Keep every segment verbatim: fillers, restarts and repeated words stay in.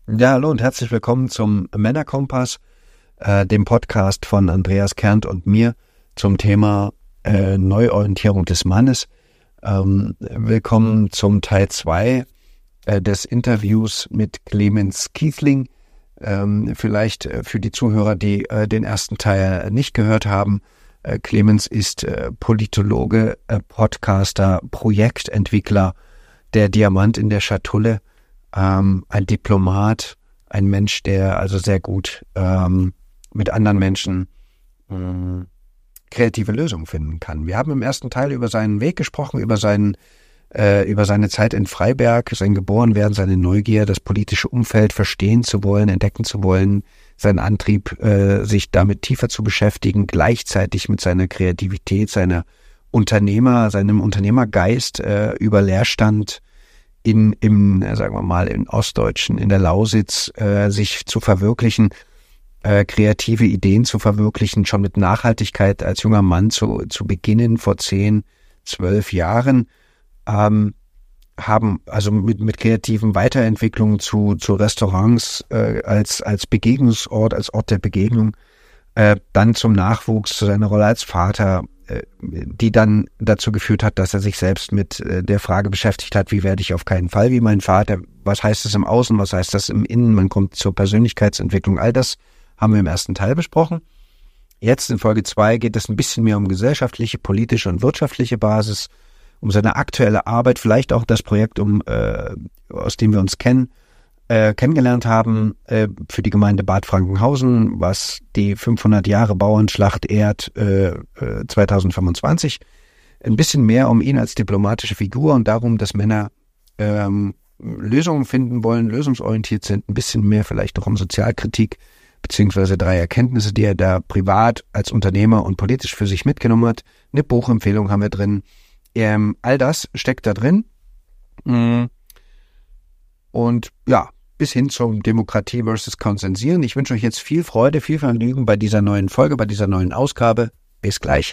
Ja, hallo und herzlich willkommen zum Männerkompass, äh, dem Podcast von Andreas Kerndt und mir zum Thema äh, Neuorientierung des Mannes. Ähm, willkommen zum Teil zwei äh, des Interviews mit Clemens Kiesling. Ähm, vielleicht äh, für die Zuhörer, die äh, den ersten Teil nicht gehört haben. Äh, Clemens ist äh, Politologe, äh, Podcaster, Projektentwickler, der Diamant in der Schatulle. Ähm, ein Diplomat, ein Mensch, der also sehr gut ähm, mit anderen Menschen ähm, kreative Lösungen finden kann. Wir haben im ersten Teil über seinen Weg gesprochen, über seinen, äh, über seine Zeit in Freiberg, sein Geborenwerden, seine Neugier, das politische Umfeld verstehen zu wollen, entdecken zu wollen, seinen Antrieb, äh, sich damit tiefer zu beschäftigen, gleichzeitig mit seiner Kreativität, seiner Unternehmer, seinem Unternehmergeist äh, über Leerstand in, im, sagen wir mal, in Ostdeutschen, in der Lausitz, äh, sich zu verwirklichen, äh, kreative Ideen zu verwirklichen, schon mit Nachhaltigkeit als junger Mann zu, zu beginnen, vor zehn, zwölf Jahren, ähm, haben also mit, mit kreativen Weiterentwicklungen zu, zu Restaurants äh, als, als Begegnungsort, als Ort der Begegnung, äh, dann zum Nachwuchs, zu seiner Rolle als Vater, die dann dazu geführt hat, dass er sich selbst mit der Frage beschäftigt hat, wie werde ich auf keinen Fall wie mein Vater, was heißt das im Außen, was heißt das im Innen, man kommt zur Persönlichkeitsentwicklung, all das haben wir im ersten Teil besprochen. Jetzt in Folge zwei geht es ein bisschen mehr um gesellschaftliche, politische und wirtschaftliche Basis, um seine aktuelle Arbeit, vielleicht auch das Projekt, um äh, aus dem wir uns kennen, Äh, kennengelernt haben äh, für die Gemeinde Bad Frankenhausen, was die fünfhundert Jahre Bauernschlacht ehrt, äh, äh, zweitausendfünfundzwanzig. Ein bisschen mehr um ihn als diplomatische Figur und darum, dass Männer ähm, Lösungen finden wollen, lösungsorientiert sind, ein bisschen mehr vielleicht auch um Sozialkritik, beziehungsweise drei Erkenntnisse, die er da privat als Unternehmer und politisch für sich mitgenommen hat. Eine Buchempfehlung haben wir drin. Ähm, all das steckt da drin. Mm. Und ja, bis hin zum Demokratie versus Konsensieren. Ich wünsche euch jetzt viel Freude, viel Vergnügen bei dieser neuen Folge, bei dieser neuen Ausgabe. Bis gleich.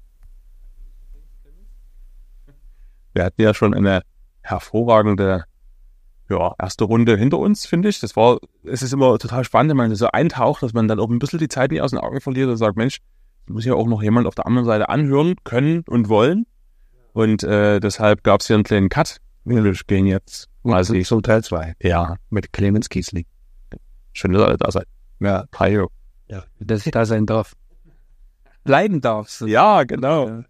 Wir hatten ja schon eine hervorragende ja, erste Runde hinter uns, finde ich. Das war, es ist immer total spannend, wenn man so eintaucht, dass man dann auch ein bisschen die Zeit nicht aus den Augen verliert und sagt, Mensch, muss ja auch noch jemand auf der anderen Seite anhören können und wollen. Und äh, deshalb gab es hier einen kleinen Cut. Wir gehen jetzt also zum Teil zwei. Ja, mit Clemens Kiesling. Schön, dass ihr da seid. Ja, hi. Ja, dass ich da sein darf. Bleiben darfst. Ja, genau.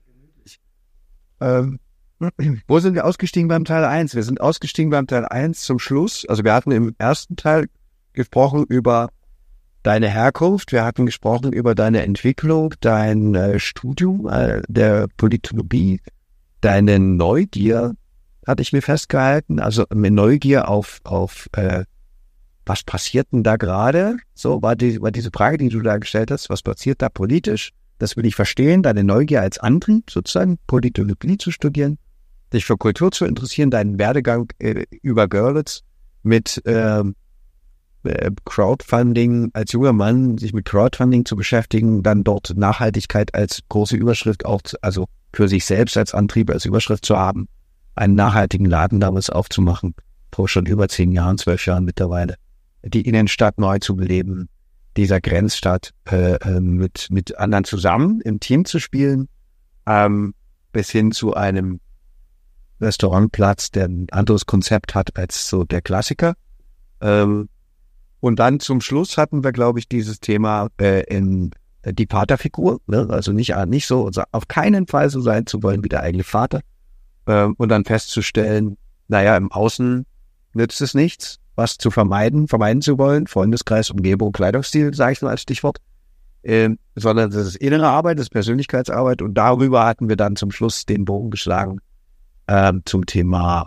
Ja. Ähm, wo sind wir ausgestiegen beim Teil eins? Wir sind ausgestiegen beim Teil eins zum Schluss. Also wir hatten im ersten Teil gesprochen über deine Herkunft. Wir hatten gesprochen über deine Entwicklung, dein äh, Studium äh, der Politologie, deine Neugier, hatte ich mir festgehalten, also eine Neugier auf, auf äh, was passiert denn da gerade? So war, die, war diese Frage, die du da gestellt hast, was passiert da politisch? Das will ich verstehen, deine Neugier als Antrieb, sozusagen Politologie zu studieren, dich für Kultur zu interessieren, deinen Werdegang äh, über Görlitz mit äh, äh, Crowdfunding, als junger Mann sich mit Crowdfunding zu beschäftigen, dann dort Nachhaltigkeit als große Überschrift auch, zu, also für sich selbst als Antrieb, als Überschrift zu haben, einen nachhaltigen Laden damals aufzumachen, vor schon über zehn Jahren, zwölf Jahren mittlerweile, die Innenstadt neu zu beleben, dieser Grenzstadt äh, äh, mit mit anderen zusammen im Team zu spielen, ähm, bis hin zu einem Restaurantplatz, der ein anderes Konzept hat als so der Klassiker. Ähm, und dann zum Schluss hatten wir, glaube ich, dieses Thema äh, in äh, die Vaterfigur, ne? Also nicht, nicht so, also auf keinen Fall so sein zu wollen wie der eigene Vater. Und dann festzustellen, naja, im Außen nützt es nichts, was zu vermeiden, vermeiden zu wollen, Freundeskreis, Umgebung, Kleidungsstil, sage ich nur als Stichwort, ähm, sondern das ist innere Arbeit, das ist Persönlichkeitsarbeit und darüber hatten wir dann zum Schluss den Bogen geschlagen ähm, zum Thema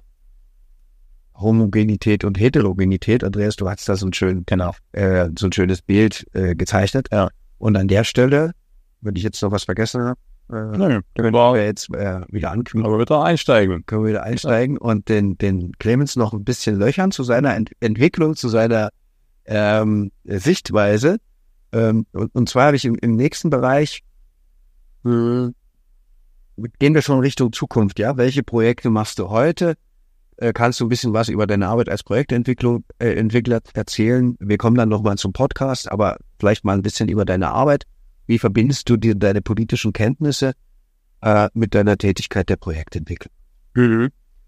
Homogenität und Heterogenität. Andreas, du hast da so ein, schön, genau, äh, so ein schönes Bild äh, gezeichnet. Ja. Und an der Stelle, wenn ich jetzt noch was vergessen habe, Äh, Nein, können wir jetzt äh, wieder anknüpfen. Aber wieder einsteigen. Können wir wieder einsteigen und den, den Clemens noch ein bisschen löchern zu seiner Ent- Entwicklung, zu seiner ähm, Sichtweise. Ähm, und, und zwar habe ich im, im nächsten Bereich, mh, gehen wir schon Richtung Zukunft, ja? Welche Projekte machst du heute? äh, kannst du ein bisschen was über deine Arbeit als Projektentwicklung äh, Entwickler erzählen. Wir kommen dann nochmal zum Podcast, aber vielleicht mal ein bisschen über deine Arbeit. Wie verbindest du dir deine politischen Kenntnisse äh, mit deiner Tätigkeit der Projektentwicklung? Mhm.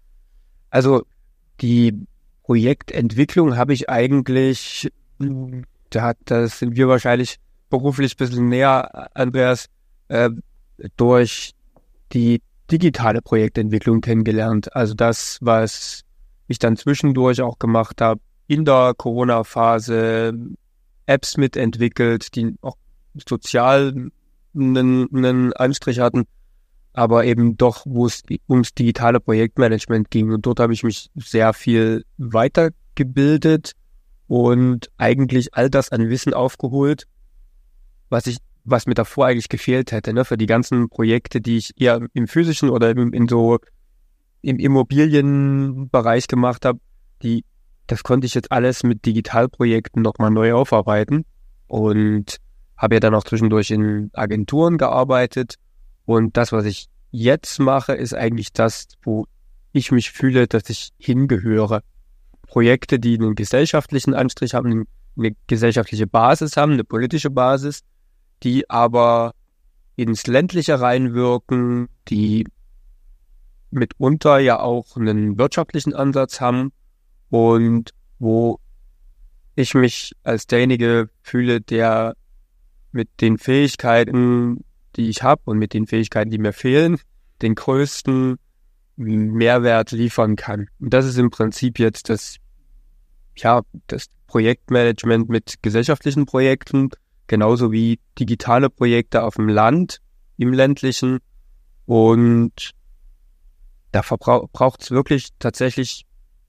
Also die Projektentwicklung habe ich eigentlich, da, da sind wir wahrscheinlich beruflich ein bisschen näher, Andreas, äh, durch die digitale Projektentwicklung kennengelernt. Also das, was ich dann zwischendurch auch gemacht habe, in der Corona-Phase Apps mitentwickelt, die auch sozial einen, einen Anstrich hatten, aber eben doch, wo es ums digitale Projektmanagement ging. Und dort habe ich mich sehr viel weitergebildet und eigentlich all das an Wissen aufgeholt, was ich, was mir davor eigentlich gefehlt hätte, ne, für die ganzen Projekte, die ich eher im physischen oder im, in so im Immobilienbereich gemacht habe, die, das konnte ich jetzt alles mit Digitalprojekten nochmal neu aufarbeiten und habe ja dann auch zwischendurch in Agenturen gearbeitet. Und das, was ich jetzt mache, ist eigentlich das, wo ich mich fühle, dass ich hingehöre. Projekte, die einen gesellschaftlichen Anstrich haben, eine gesellschaftliche Basis haben, eine politische Basis, die aber ins Ländliche reinwirken, die mitunter ja auch einen wirtschaftlichen Ansatz haben und wo ich mich als derjenige fühle, der mit den Fähigkeiten, die ich habe und mit den Fähigkeiten, die mir fehlen, den größten Mehrwert liefern kann. Und das ist im Prinzip jetzt das, ja, das Projektmanagement mit gesellschaftlichen Projekten, genauso wie digitale Projekte auf dem Land, im ländlichen. Und da braucht es wirklich tatsächlich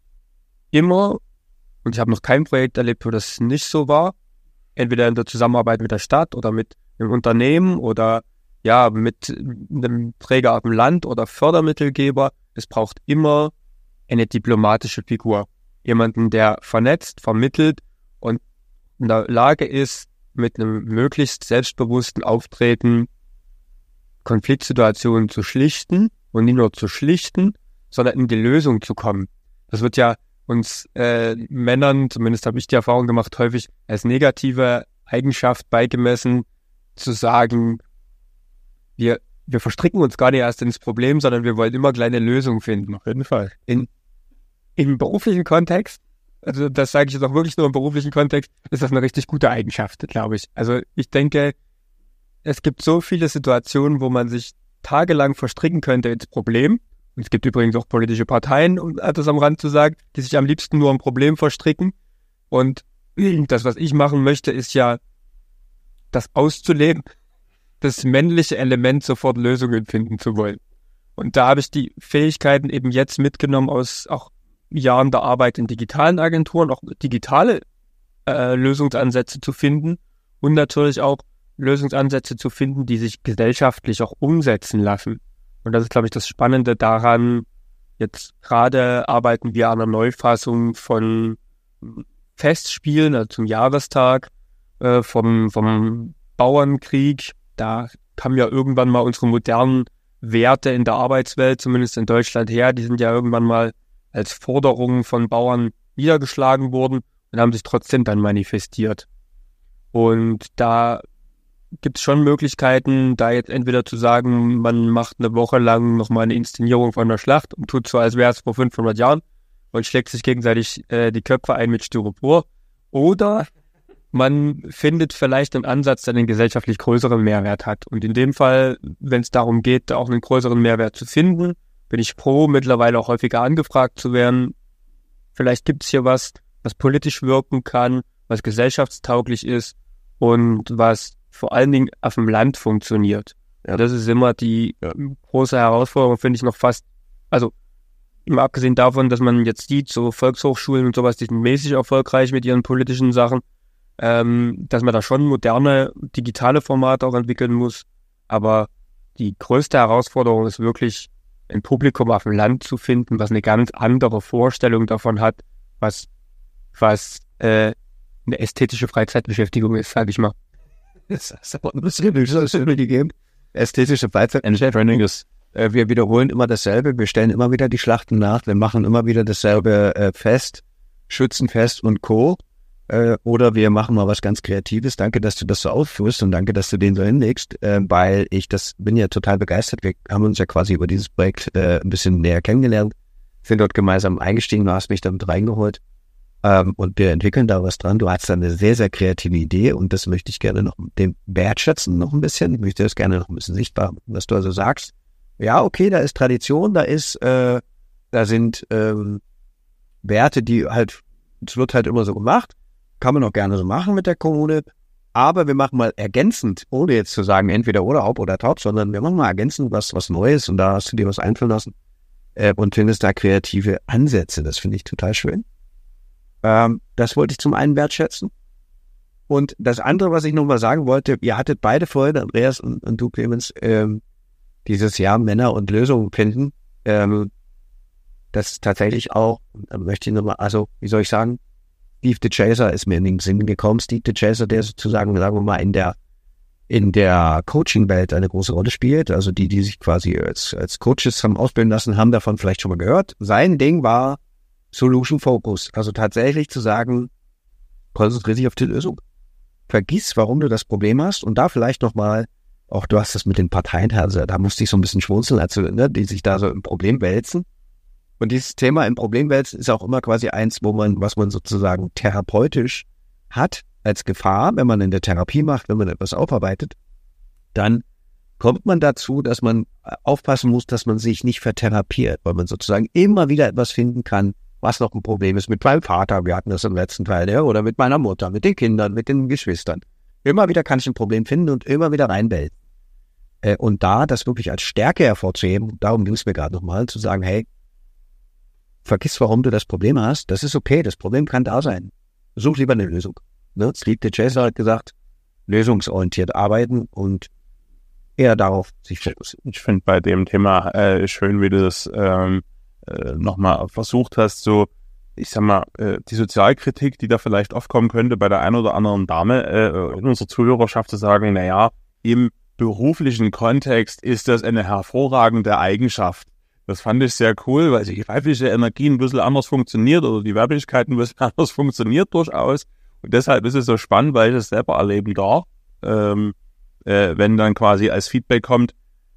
immer, und ich habe noch kein Projekt erlebt, wo das nicht so war, entweder in der Zusammenarbeit mit der Stadt oder mit einem Unternehmen oder ja mit einem Träger auf dem Land oder Fördermittelgeber. Es braucht immer eine diplomatische Figur. Jemanden, der vernetzt, vermittelt und in der Lage ist, mit einem möglichst selbstbewussten Auftreten Konfliktsituationen zu schlichten und nicht nur zu schlichten, sondern in die Lösung zu kommen. Das wird ja uns äh, Männern, zumindest habe ich die Erfahrung gemacht, häufig als negative Eigenschaft beigemessen, zu sagen, wir, wir verstricken uns gar nicht erst ins Problem, sondern wir wollen immer kleine Lösungen finden. Auf jeden Fall. In, im beruflichen Kontext, also das sage ich jetzt auch wirklich nur im beruflichen Kontext, ist das eine richtig gute Eigenschaft, glaube ich. Also ich denke, es gibt so viele Situationen, wo man sich tagelang verstricken könnte ins Problem. Und es gibt übrigens auch politische Parteien, um das am Rand zu sagen, die sich am liebsten nur im Problem verstricken. Und das, was ich machen möchte, ist ja, das auszuleben, das männliche Element, sofort Lösungen finden zu wollen. Und da habe ich die Fähigkeiten eben jetzt mitgenommen aus auch Jahren der Arbeit in digitalen Agenturen, auch digitale äh, Lösungsansätze zu finden und natürlich auch Lösungsansätze zu finden, die sich gesellschaftlich auch umsetzen lassen. Und das ist, glaube ich, das Spannende daran. Jetzt gerade arbeiten wir an einer Neufassung von Festspielen, also zum Jahrestag äh, vom, vom Bauernkrieg. Da kamen ja irgendwann mal unsere modernen Werte in der Arbeitswelt, zumindest in Deutschland, her. Die sind ja irgendwann mal als Forderungen von Bauern niedergeschlagen worden und haben sich trotzdem dann manifestiert. Und da gibt es schon Möglichkeiten, da jetzt entweder zu sagen, man macht eine Woche lang nochmal eine Inszenierung von der Schlacht und tut so, als wäre es vor fünfhundert Jahren und schlägt sich gegenseitig äh, die Köpfe ein mit Styropor. Oder man findet vielleicht einen Ansatz, der einen gesellschaftlich größeren Mehrwert hat. Und in dem Fall, wenn es darum geht, auch einen größeren Mehrwert zu finden, bin ich froh, mittlerweile auch häufiger angefragt zu werden. Vielleicht gibt es hier was, was politisch wirken kann, was gesellschaftstauglich ist und was vor allen Dingen auf dem Land funktioniert. Ja. Das ist immer die ja. große Herausforderung, finde ich noch fast, also immer abgesehen davon, dass man jetzt sieht, so Volkshochschulen und sowas, die sind mäßig erfolgreich mit ihren politischen Sachen, ähm, dass man da schon moderne, digitale Formate auch entwickeln muss. Aber die größte Herausforderung ist wirklich, ein Publikum auf dem Land zu finden, was eine ganz andere Vorstellung davon hat, was, was äh, eine ästhetische Freizeitbeschäftigung ist, sage ich mal. Das ist aber ein bisschen gegeben. Ästhetische Freizeitbeschäftigung ist äh, wir wiederholen immer dasselbe, wir stellen immer wieder die Schlachten nach, wir machen immer wieder dasselbe äh, fest, Schützenfest und Co. Äh, oder wir machen mal was ganz Kreatives. Danke, dass du das so ausführst und danke, dass du den so hinlegst, äh, weil ich das bin ja total begeistert. Wir haben uns ja quasi über dieses Projekt äh, ein bisschen näher kennengelernt, sind dort gemeinsam eingestiegen, du hast mich damit reingeholt. Ähm, und wir entwickeln da was dran. Du hast da eine sehr, sehr kreative Idee und das möchte ich gerne noch dem wertschätzen noch ein bisschen. Ich möchte das gerne noch ein bisschen sichtbar machen, was du also sagst. Ja, okay, da ist Tradition, da ist, äh, da sind ähm, Werte, die halt, es wird halt immer so gemacht, kann man auch gerne so machen mit der Kommune, aber wir machen mal ergänzend, ohne jetzt zu sagen entweder oder, ob oder top, sondern wir machen mal ergänzend was, was Neues und da hast du dir was einfallen lassen äh, und findest da kreative Ansätze. Das finde ich total schön. Ähm, das wollte ich zum einen wertschätzen. Und das andere, was ich nochmal sagen wollte, ihr hattet beide vorhin, Andreas und, und du, Clemens, ähm, dieses Jahr Männer und Lösungen finden. Ähm, das ist tatsächlich auch, da möchte ich nochmal, also, wie soll ich sagen, Steve DeChaser ist mir in den Sinn gekommen. Steve DeChaser, der sozusagen, sagen wir mal, in der in der Coaching-Welt eine große Rolle spielt. Also die, die sich quasi als, als Coaches haben ausbilden lassen, haben davon vielleicht schon mal gehört. Sein Ding war Solution Focus. Also tatsächlich zu sagen, konzentriere dich auf die Lösung. Vergiss, warum du das Problem hast und da vielleicht nochmal, auch du hast das mit den Parteien, also da musste ich so ein bisschen schmunzeln, also, ne, die sich da so im Problem wälzen. Und dieses Thema im Problem wälzen ist auch immer quasi eins, wo man, was man sozusagen therapeutisch hat als Gefahr, wenn man in der Therapie macht, wenn man etwas aufarbeitet, dann kommt man dazu, dass man aufpassen muss, dass man sich nicht vertherapiert, weil man sozusagen immer wieder etwas finden kann, was noch ein Problem ist mit meinem Vater, wir hatten das im letzten Teil, ja, oder mit meiner Mutter, mit den Kindern, mit den Geschwistern. Immer wieder kann ich ein Problem finden und immer wieder reinbellen. Äh, und da das wirklich als Stärke hervorzuheben, darum ging es mir gerade nochmal, zu sagen, hey, vergiss, warum du das Problem hast, das ist okay, das Problem kann da sein. Such lieber eine Lösung. Ne? Steve DeChaser hat gesagt, lösungsorientiert arbeiten und eher darauf sich fokussieren. Ich finde bei dem Thema äh, schön, wie du das ähm, äh, nochmal versucht hast, so, ich sag mal, äh, die Sozialkritik, die da vielleicht oft kommen könnte bei der einen oder anderen Dame äh, in unserer Zuhörerschaft zu sagen, naja, im beruflichen Kontext ist das eine hervorragende Eigenschaft. Das fand ich sehr cool, weil die weibliche Energie ein bisschen anders funktioniert oder die Weiblichkeit ein bisschen anders funktioniert durchaus. Und deshalb ist es so spannend, weil ich es selber erleben darf, ähm, äh, wenn dann quasi als Feedback kommt,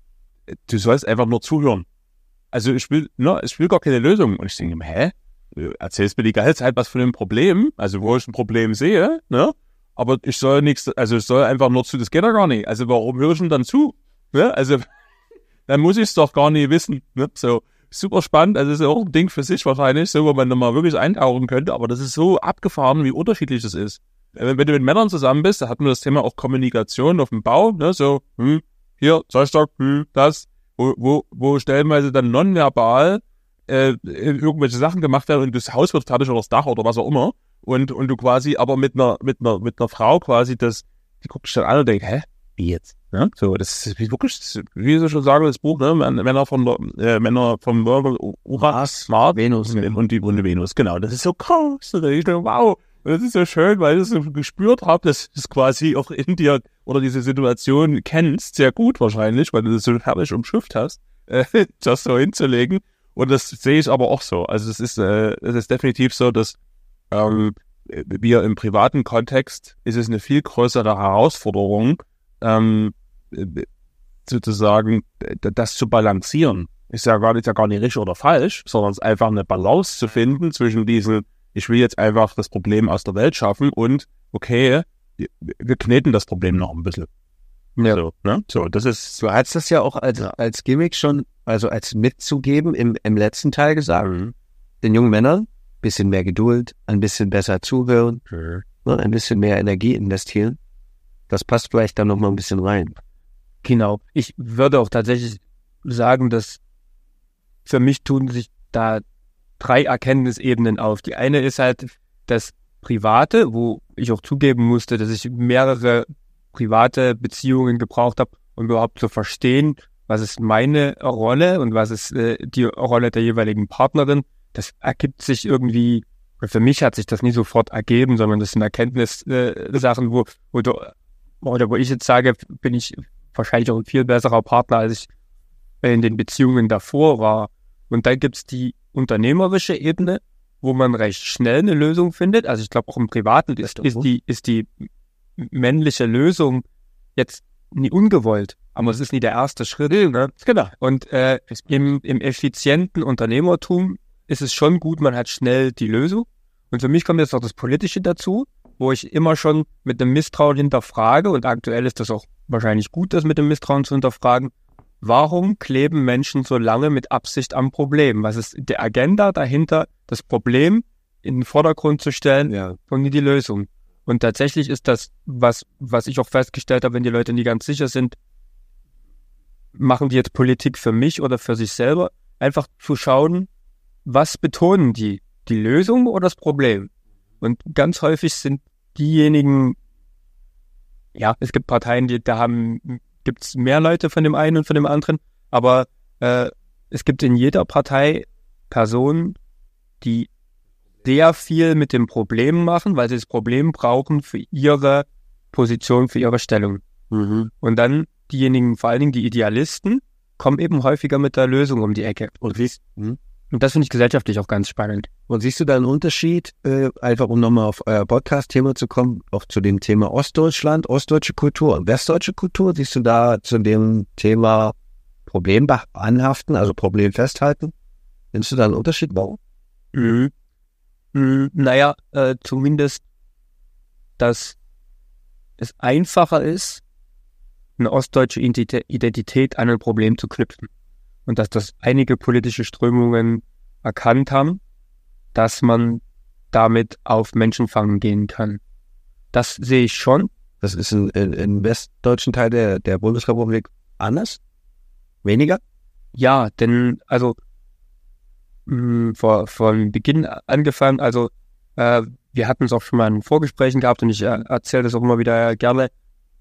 du sollst einfach nur zuhören. Also ich will, ne, ich will gar keine Lösung. Und ich denke mir, hä? Du erzählst mir die ganze Zeit was von dem Problem, also wo ich ein Problem sehe, ne? Aber ich soll nichts, also ich soll einfach nur zu, das geht ja gar nicht. Also warum höre ich denn dann zu? Ne? Also dann muss ich es doch gar nicht wissen. Ne? So super spannend, also das ist auch ein Ding für sich wahrscheinlich, so wo man nochmal wirklich eintauchen könnte, aber das ist so abgefahren, wie unterschiedlich das ist. Wenn, wenn du mit Männern zusammen bist, da hatten wir das Thema auch Kommunikation auf dem Bau, ne? So, hm, hier, Zollstock, hm, das, wo, wo, wo stellenweise dann nonverbal äh, irgendwelche Sachen gemacht werden und das Haus wird fertig oder das Dach oder was auch immer und und du quasi, aber mit einer mit einer mit einer Frau quasi das, die guckt sich dann an und denkt, hä, wie jetzt? Ja, so, das ist wirklich, wie Sie schon sagen, das Buch, ne, Männer von äh, Männer vom Uranus, Mars, Venus und, und die und Venus, genau, das ist so krass, ich denke, wow, das ist so schön, weil ich das so gespürt habe, dass das quasi auch in dir oder diese Situation kennst, sehr gut wahrscheinlich, weil du das so herrlich umschifft hast, äh, das so hinzulegen. Und das sehe ich aber auch so. Also es ist, äh, es ist definitiv so, dass ähm, wir im privaten Kontext ist es eine viel größere Herausforderung, ähm, sozusagen das zu balancieren. Ist ja gar nicht, ja gar nicht richtig oder falsch, sondern es ist einfach eine Balance zu finden zwischen diesen, ich will jetzt einfach das Problem aus der Welt schaffen und okay, wir kneten das Problem noch ein bisschen. Ja. So, ne? So, das ist. Du hast das ja auch als, ja. als Gimmick schon, also als mitzugeben im, im letzten Teil gesagt, mhm. den jungen Männern ein bisschen mehr Geduld, ein bisschen besser zuhören, mhm. ne, ein bisschen mehr Energie investieren. Das passt vielleicht dann noch mal ein bisschen rein. Genau. Ich würde auch tatsächlich sagen, dass für mich tun sich da drei Erkenntnisebenen auf. Die eine ist halt das Private, wo ich auch zugeben musste, dass ich mehrere private Beziehungen gebraucht habe, um überhaupt zu verstehen, was ist meine Rolle und was ist äh, die Rolle der jeweiligen Partnerin. Das ergibt sich irgendwie, für mich hat sich das nie sofort ergeben, sondern das sind Erkenntnissachen, äh, wo, wo du, oder wo ich jetzt sage, bin ich wahrscheinlich auch ein viel besserer Partner, als ich in den Beziehungen davor war. Und dann gibt's die unternehmerische Ebene, wo man recht schnell eine Lösung findet. Also ich glaube auch im Privaten ist, ist die ist die männliche Lösung jetzt nie ungewollt, aber es ist nie der erste Schritt. Ne? Genau. Und äh, im, im effizienten Unternehmertum ist es schon gut, man hat schnell die Lösung. Und für mich kommt jetzt noch das Politische dazu, wo ich immer schon mit dem Misstrauen hinterfrage, und aktuell ist das auch wahrscheinlich gut, das mit dem Misstrauen zu hinterfragen. Warum kleben Menschen so lange mit Absicht am Problem? Was ist die Agenda dahinter, das Problem in den Vordergrund zu stellen Ja. und nie die Lösung? Und tatsächlich ist das, was, was ich auch festgestellt habe, wenn die Leute nie ganz sicher sind, machen die jetzt Politik für mich oder für sich selber, einfach zu schauen, was betonen die? Die Lösung oder das Problem? Und ganz häufig sind diejenigen, ja, es gibt Parteien, die da haben, gibt es mehr Leute von dem einen und von dem anderen, aber äh, es gibt in jeder Partei Personen, die sehr viel mit dem Problem machen, weil sie das Problem brauchen für ihre Position, für ihre Stellung. Mhm. Und dann diejenigen, vor allen Dingen die Idealisten, kommen eben häufiger mit der Lösung um die Ecke. Und siehst, mhm. Und das finde ich gesellschaftlich auch ganz spannend. Und siehst du da einen Unterschied, äh, einfach um nochmal auf euer Podcast-Thema zu kommen, auch zu dem Thema Ostdeutschland, ostdeutsche Kultur und westdeutsche Kultur? Siehst du da zu dem Thema Problem anhaften, also Problem festhalten? Nimmst du da einen Unterschied? Warum? Mhm. Mhm. Naja, äh, zumindest, dass es einfacher ist, eine ostdeutsche Identität an ein Problem zu knüpfen. Und dass das einige politische Strömungen erkannt haben, dass man damit auf Menschenfang gehen kann. Das sehe ich schon. Das ist in, in, im westdeutschen Teil der, der Bundesrepublik anders? Weniger? Ja, denn also mh, vor, von Beginn angefangen, also äh, wir hatten es auch schon mal in Vorgesprächen gehabt und ich äh, erzähle das auch immer wieder gerne.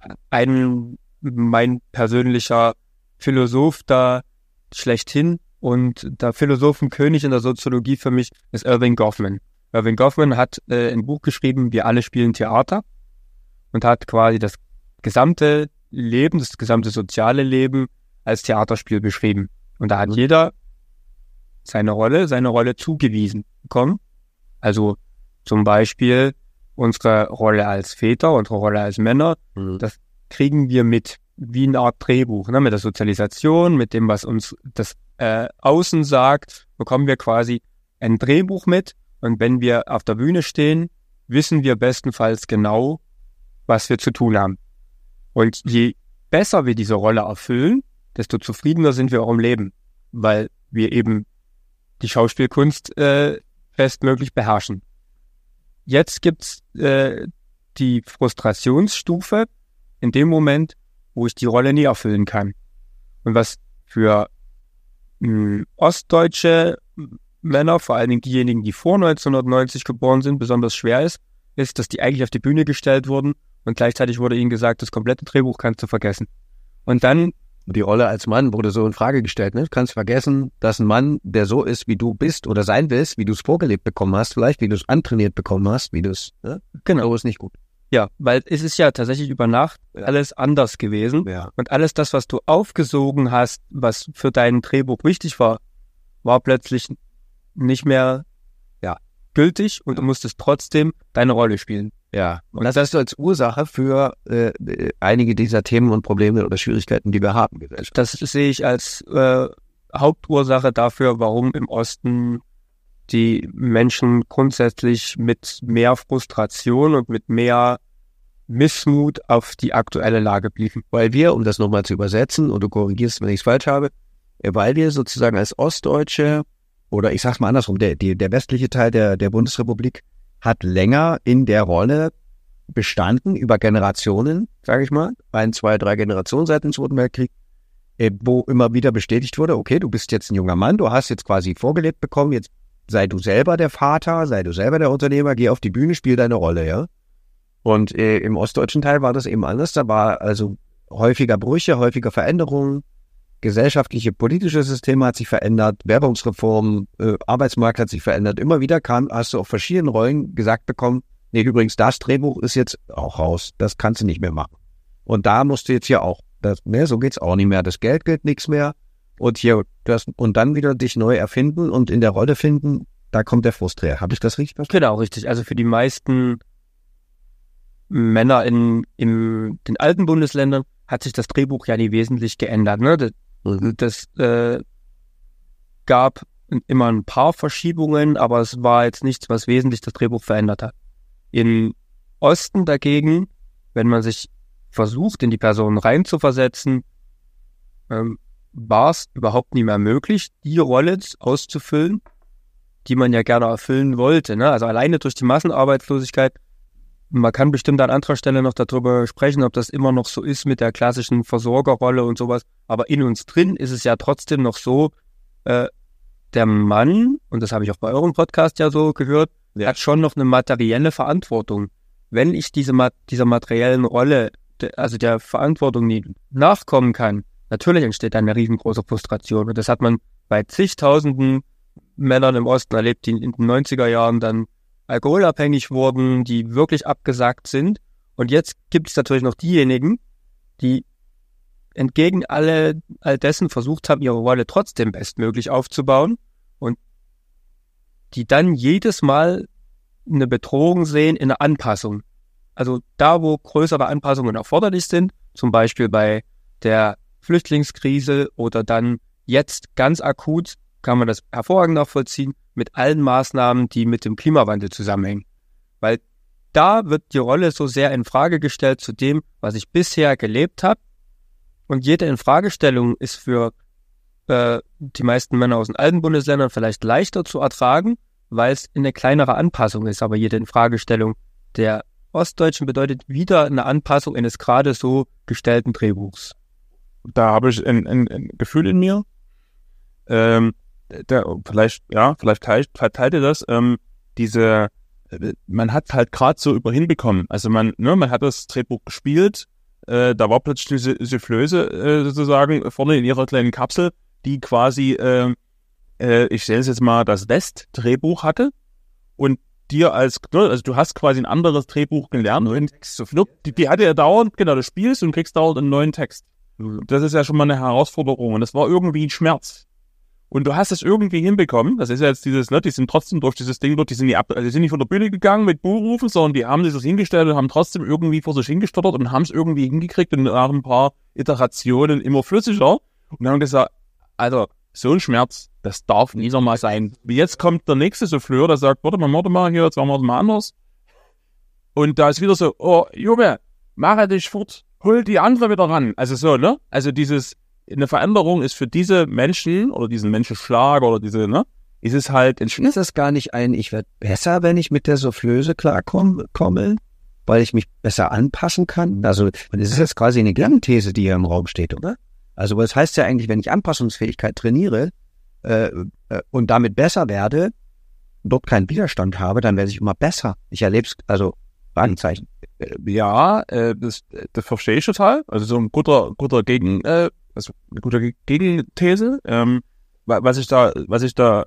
Ein, mein persönlicher Philosoph da schlechthin und der Philosophenkönig in der Soziologie für mich ist Erving Goffman. Erving Goffman hat äh, ein Buch geschrieben, Wir alle spielen Theater, und hat quasi das gesamte Leben, das gesamte soziale Leben als Theaterspiel beschrieben. Und da hat jeder seine Rolle, seine Rolle zugewiesen bekommen. Also zum Beispiel unsere Rolle als Väter, unsere Rolle als Männer, Mhm. das kriegen wir mit, wie eine Art Drehbuch, ne? Mit der Sozialisation, mit dem, was uns das äh, Außen sagt, bekommen wir quasi ein Drehbuch mit. Und wenn wir auf der Bühne stehen, wissen wir bestenfalls genau, was wir zu tun haben. Und je besser wir diese Rolle erfüllen, desto zufriedener sind wir auch im Leben, weil wir eben die Schauspielkunst äh, bestmöglich beherrschen. Jetzt gibt's äh, die Frustrationsstufe in dem Moment, wo ich die Rolle nie erfüllen kann. Und was für mh, ostdeutsche Männer, vor allen Dingen diejenigen, die vor neunzehnhundertneunzig geboren sind, besonders schwer ist, ist, dass die eigentlich auf die Bühne gestellt wurden und gleichzeitig wurde ihnen gesagt, das komplette Drehbuch kannst du vergessen. Und dann Die Rolle als Mann wurde so in Frage gestellt, ne? Du kannst vergessen, dass ein Mann, der so ist, wie du bist oder sein willst, wie du es vorgelebt bekommen hast, vielleicht, wie du es antrainiert bekommen hast, wie du es, ne? Genau. So ist nicht gut. Ja, weil es ist ja tatsächlich über Nacht alles anders gewesen. Ja. Und alles das, was du aufgesogen hast, was für dein Drehbuch wichtig war, war plötzlich nicht mehr Ja. gültig und du musstest trotzdem deine Rolle spielen. Ja. Und das hast du als Ursache für äh, einige dieser Themen und Probleme oder Schwierigkeiten, die wir haben, Gesellschaft. Das sehe ich als äh, Hauptursache dafür, warum im Osten die Menschen grundsätzlich mit mehr Frustration und mit mehr Missmut auf die aktuelle Lage blieben. Weil wir, um das nochmal zu übersetzen, und du korrigierst, wenn ich es falsch habe, äh, weil wir sozusagen als Ostdeutsche, oder ich sag's mal andersrum, der, die, der westliche Teil der, der Bundesrepublik hat länger in der Rolle bestanden, über Generationen, sage ich mal, ein, zwei, drei Generationen seit dem Zweiten Weltkrieg, äh, wo immer wieder bestätigt wurde, okay, du bist jetzt ein junger Mann, du hast jetzt quasi vorgelebt bekommen, jetzt sei du selber der Vater, sei du selber der Unternehmer, geh auf die Bühne, spiel deine Rolle, ja. Und äh, im ostdeutschen Teil war das eben anders, da war also häufiger Brüche, häufiger Veränderungen, gesellschaftliche, politische Systeme hat sich verändert, Werbungsreform, äh, Arbeitsmarkt hat sich verändert, immer wieder kam, hast du auf verschiedenen Rollen gesagt bekommen, nee, übrigens, das Drehbuch ist jetzt auch raus, das kannst du nicht mehr machen. Und da musst du jetzt ja auch, das, ne, so geht's auch nicht mehr, das Geld gilt nichts mehr, und hier das, und dann wieder dich neu erfinden und in der Rolle finden, da kommt der Frust her. Habe ich das richtig verstanden? Genau, richtig. Also für die meisten Männer in, in den alten Bundesländern hat sich das Drehbuch ja nie wesentlich geändert. Ne? Das, das äh, gab immer ein paar Verschiebungen, aber es war jetzt nichts, was wesentlich das Drehbuch verändert hat. Im Osten dagegen, wenn man sich versucht, in die Personen reinzuversetzen, ähm, war es überhaupt nie mehr möglich, die Rolle auszufüllen, die man ja gerne erfüllen wollte. Ne? Also alleine durch die Massenarbeitslosigkeit. Man kann bestimmt an anderer Stelle noch darüber sprechen, ob das immer noch so ist mit der klassischen Versorgerrolle und sowas. Aber in uns drin ist es ja trotzdem noch so, äh, der Mann, und das habe ich auch bei eurem Podcast ja so gehört, ja. hat schon noch eine materielle Verantwortung. Wenn ich diese dieser materiellen Rolle, de, also der Verantwortung nie nachkommen kann, natürlich entsteht dann eine riesengroße Frustration. Und das hat man bei zigtausenden Männern im Osten erlebt, die in den neunziger Jahren dann alkoholabhängig wurden, die wirklich abgesagt sind. Und jetzt gibt es natürlich noch diejenigen, die entgegen alle, all dessen versucht haben, ihre Rolle trotzdem bestmöglich aufzubauen und die dann jedes Mal eine Bedrohung sehen in einer Anpassung. Also da, wo größere Anpassungen erforderlich sind, zum Beispiel bei der Flüchtlingskrise oder dann jetzt ganz akut, kann man das hervorragend nachvollziehen, mit allen Maßnahmen, die mit dem Klimawandel zusammenhängen. Weil da wird die Rolle so sehr in Frage gestellt zu dem, was ich bisher gelebt habe. Und jede Infragestellung ist für äh, die meisten Männer aus den alten Bundesländern vielleicht leichter zu ertragen, weil es eine kleinere Anpassung ist. Aber jede Infragestellung der Ostdeutschen bedeutet wieder eine Anpassung eines gerade so gestellten Drehbuchs. Da habe ich ein, ein, ein Gefühl in mir, ähm, der, vielleicht, ja, vielleicht teilt, teilt ihr das, ähm, diese, man hat halt gerade so über hinbekommen. Also man, ne, man hat das Drehbuch gespielt, äh, da war plötzlich diese Soufflöse äh, sozusagen vorne in ihrer kleinen Kapsel, die quasi, äh, äh, ich stelle es jetzt mal, das West-Drehbuch hatte und dir als, also du hast quasi ein anderes Drehbuch gelernt und die, die hatte ja dauernd, genau, du spielst und kriegst dauernd einen neuen Text. Das ist ja schon mal eine Herausforderung und das war irgendwie ein Schmerz. Und du hast es irgendwie hinbekommen, das ist ja jetzt dieses, ne, die sind trotzdem durch dieses Ding durch, die sind nicht, ab, also die sind nicht von der Bühne gegangen mit Buhrufen, sondern die haben sich das hingestellt und haben trotzdem irgendwie vor sich hingestottert und haben es irgendwie hingekriegt und nach ein paar Iterationen immer flüssiger und haben gesagt, Alter, so ein Schmerz, das darf nie noch mal sein. Jetzt kommt der nächste Souffleur, der sagt, warte mal, warte mal, hier, jetzt machen wir es mal anders. Und da ist wieder so, oh, Junge, mache dich fort, hol die andere wieder ran. Also so, ne? Also dieses, eine Veränderung ist für diese Menschen oder diesen Menschenschlag oder diese, ne, ist es halt... Ist das gar nicht ein, ich werde besser, wenn ich mit der Soufflöse klarkomme, komme, weil ich mich besser anpassen kann? Also, das ist jetzt quasi eine Gegenthese, die hier im Raum steht, oder? Also, das heißt ja eigentlich, wenn ich Anpassungsfähigkeit trainiere äh, äh, und damit besser werde, dort keinen Widerstand habe, dann werde ich immer besser. Ich erlebe es, also, Fragezeichen. Ja, äh, das, das verstehe ich total. Also so ein guter, guter Gegen... Äh, Also eine gute Gegenthese. Ähm, was ich da, was ich da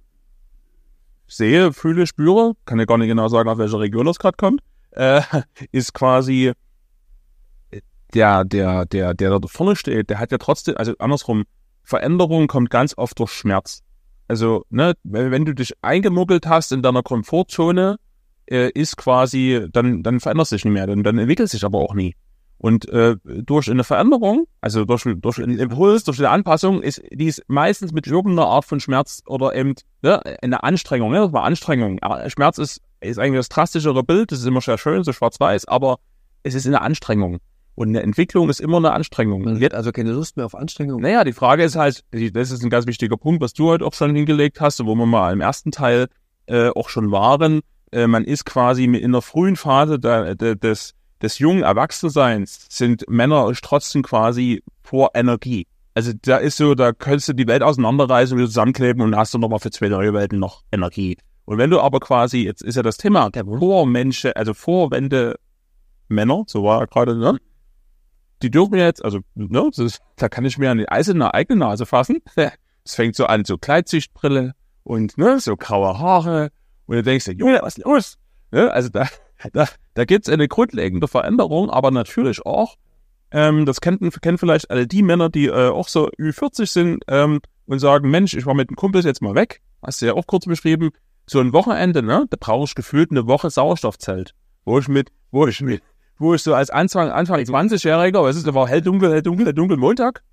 sehe, fühle, spüre, kann ja gar nicht genau sagen, auf welcher Region das gerade kommt, äh, ist quasi der, der, der, der da vorne steht, der hat ja trotzdem, also andersrum, Veränderung kommt ganz oft durch Schmerz. Also, ne, wenn, wenn du dich eingemuggelt hast in deiner Komfortzone, äh, ist quasi, dann, dann veränderst du dich nicht mehr, dann, dann entwickelt sich aber auch nie. Und äh, durch eine Veränderung, also durch, durch einen Impuls, durch eine Anpassung, ist die ist meistens mit irgendeiner Art von Schmerz oder eben ne, eine Anstrengung. Ne? Das war Anstrengung. Schmerz ist, ist eigentlich das drastischere Bild, das ist immer sehr schön, so schwarz-weiß, aber es ist eine Anstrengung. Und eine Entwicklung ist immer eine Anstrengung. Man hat also keine Lust mehr auf Anstrengung. Naja, die Frage ist halt, das ist ein ganz wichtiger Punkt, was du heute auch schon hingelegt hast, und wo wir mal im ersten Teil äh, auch schon waren. Äh, man ist quasi in der frühen Phase der, der, des des jungen Erwachsenseins sind Männer trotzdem quasi vor Energie. Also da ist so, da könntest du die Welt auseinanderreißen und wieder zusammenkleben und hast du nochmal für zwei neue Welten noch Energie. Und wenn du aber quasi, jetzt ist ja das Thema, der Vormensch, also Vorwende Männer, so war er gerade, ne? Die dürfen jetzt, also, ne, das ist, da kann ich mir an die eiserne eigene Nase fassen. Es fängt so an, so Gleitsichtbrille und, ne, so graue Haare. Und du denkst dir, Junge, was ist los? Ne? Also da, Da, da gibt es eine grundlegende Veränderung, aber natürlich auch Ähm, das kennen, kennen vielleicht alle die Männer, die äh, auch so Ü vierzig sind ähm, und sagen, Mensch, ich war mit den Kumpels jetzt mal weg. Hast du ja auch kurz beschrieben. So ein Wochenende, ne? Da brauche ich gefühlt eine Woche Sauerstoffzelt. Wo ich mit, wo ich mit, wo ich so als Anfang, Anfang zwanzigjähriger, was ist, da war hell dunkel, hell dunkel, hell dunkel Montag.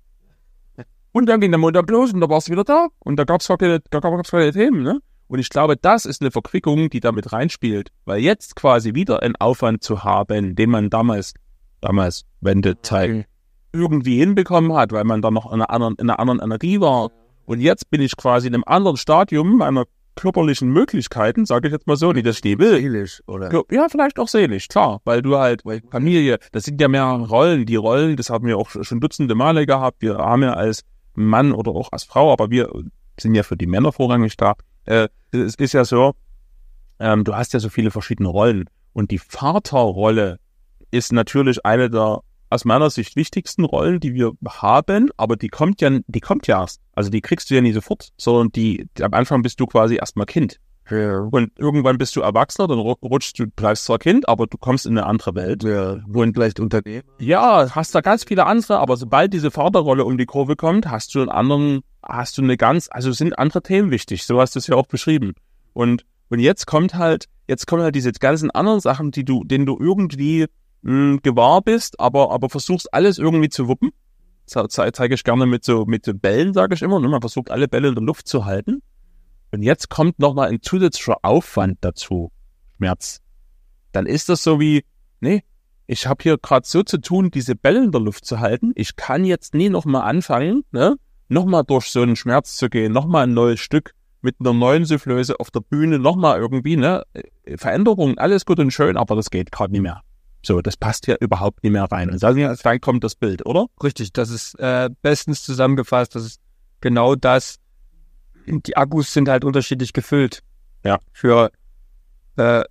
Und dann ging der Montag los und da warst du wieder da. Und da gab's gar keine, da gab's keine Themen, ne? Und ich glaube, das ist eine Verquickung, die damit reinspielt. Weil jetzt quasi wieder einen Aufwand zu haben, den man damals, damals Wendezeit, okay. irgendwie hinbekommen hat, weil man da noch in einer anderen, in einer anderen Energie war. Und jetzt bin ich quasi in einem anderen Stadium meiner körperlichen Möglichkeiten, sage ich jetzt mal so, die das nicht will. Seelisch, oder? Ja, vielleicht auch seelisch, klar, weil du halt, weil Familie, das sind ja mehr Rollen, die Rollen, das haben wir auch schon dutzende Male gehabt, wir haben ja als Mann oder auch als Frau, aber wir sind ja für die Männer vorrangig da. Äh, es ist ja so, ähm, du hast ja so viele verschiedene Rollen und die Vaterrolle ist natürlich eine der aus meiner Sicht wichtigsten Rollen, die wir haben, aber die kommt ja, die kommt ja erst. Also die kriegst du ja nie sofort, sondern die, die am Anfang bist du quasi erstmal Kind. Ja. Und irgendwann bist du Erwachsener, dann rutschst du, bleibst zwar Kind, aber du kommst in eine andere Welt. Ja, und vielleicht Unternehmen. Ja, hast da ganz viele andere, aber sobald diese Vaterrolle um die Kurve kommt, hast du einen anderen, hast du eine ganz, also sind andere Themen wichtig. So hast du es ja auch beschrieben. Und, und jetzt kommt halt, jetzt kommen halt diese ganzen anderen Sachen, die du, denen du irgendwie mh, gewahr bist, aber, aber versuchst alles irgendwie zu wuppen. Das ze- zeige ich gerne mit so, mit so Bällen, sage ich immer. Ne? Man versucht alle Bälle in der Luft zu halten. Und jetzt kommt nochmal ein zusätzlicher Aufwand dazu, Schmerz. Dann ist das so wie, nee, ich habe hier gerade so zu tun, diese Bälle in der Luft zu halten. Ich kann jetzt nie nochmal anfangen, ne, nochmal durch so einen Schmerz zu gehen, nochmal ein neues Stück mit einer neuen Soufflöse auf der Bühne, nochmal irgendwie, ne, Veränderungen, alles gut und schön, aber das geht gerade nicht mehr. So, das passt hier überhaupt nicht mehr rein. Und dann kommt das Bild, oder? Richtig, das ist äh, bestens zusammengefasst. Das ist genau das. Die Akkus sind halt unterschiedlich gefüllt. Ja. Für äh,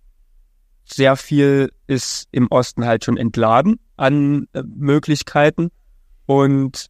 sehr viel ist im Osten halt schon entladen an äh, Möglichkeiten und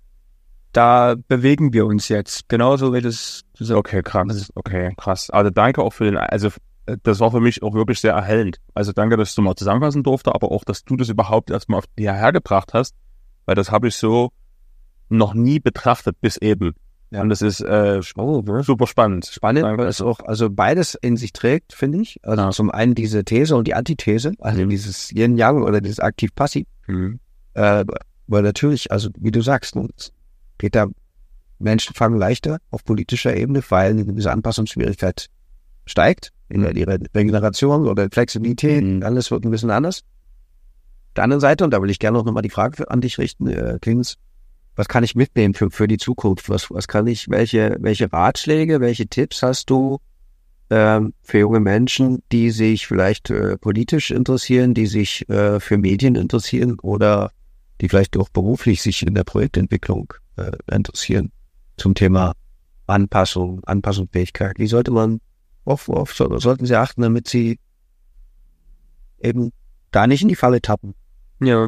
da bewegen wir uns jetzt. Genauso wie das. So. Okay, krass. Okay, krass. Also danke auch für den, also das war für mich auch wirklich sehr erhellend. Also danke, dass du mal zusammenfassen durfte, aber auch, dass du das überhaupt erstmal auf hierher gebracht hast, weil das habe ich so noch nie betrachtet bis eben. Ja. Und das ist äh, super spannend. Spannend, weil es auch also beides in sich trägt, finde ich. Also ja. Zum einen diese These und die Antithese, also mhm. dieses Yin-Yang oder dieses Aktiv-Passiv. Mhm. Äh, weil natürlich, also wie du sagst, geht da, Menschen fangen leichter auf politischer Ebene, weil eine gewisse Anpassungsschwierigkeit steigt in ihrer Regeneration oder Flexibilität, mhm. alles wird ein bisschen anders. Auf der anderen Seite, und da will ich gerne noch mal die Frage an dich richten, äh, Clemens, was kann ich mitnehmen für, für die Zukunft? Was, was kann ich, welche, welche Ratschläge, welche Tipps hast du ähm, für junge Menschen, die sich vielleicht äh, politisch interessieren, die sich äh, für Medien interessieren oder die vielleicht auch beruflich sich in der Projektentwicklung äh, interessieren zum Thema Anpassung, Anpassungsfähigkeit? Wie sollte man, auf, auf sollten sie achten, damit sie eben da nicht in die Falle tappen? Ja.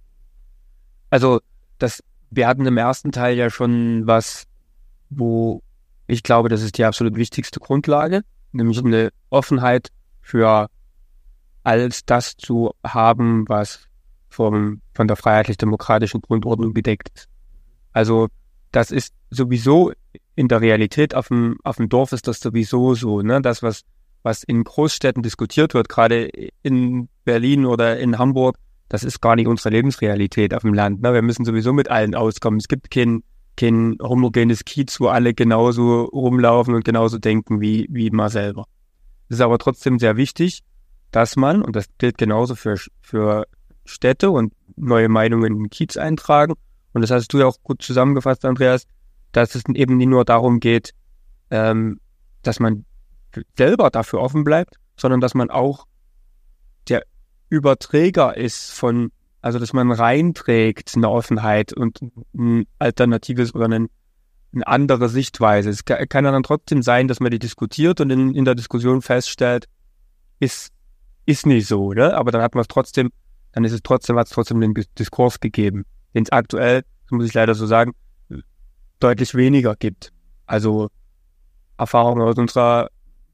Also, das wir hatten im ersten Teil ja schon was, wo ich glaube, das ist die absolut wichtigste Grundlage, nämlich eine Offenheit für alles das zu haben, was vom, von der freiheitlich-demokratischen Grundordnung gedeckt ist. Also das ist sowieso in der Realität, auf dem, auf dem Dorf ist das sowieso so, ne? Das, was, was in Großstädten diskutiert wird, gerade in Berlin oder in Hamburg, das ist gar nicht unsere Lebensrealität auf dem Land. Ne? Wir müssen sowieso mit allen auskommen. Es gibt kein, kein homogenes Kiez, wo alle genauso rumlaufen und genauso denken wie, wie man selber. Es ist aber trotzdem sehr wichtig, dass man, und das gilt genauso für, für Städte und neue Meinungen in den Kiez eintragen, und das hast du ja auch gut zusammengefasst, Andreas, dass es eben nicht nur darum geht, ähm, dass man selber dafür offen bleibt, sondern dass man auch der Überträger ist von, also dass man reinträgt eine Offenheit und ein alternatives oder eine, eine andere Sichtweise. Es kann, kann dann trotzdem sein, dass man die diskutiert und in, in der Diskussion feststellt, ist, ist nicht so, ne? Aber dann hat man es trotzdem, dann ist es trotzdem, hat es trotzdem den Diskurs gegeben, den es aktuell, das muss ich leider so sagen, deutlich weniger gibt. Also Erfahrungen aus unserer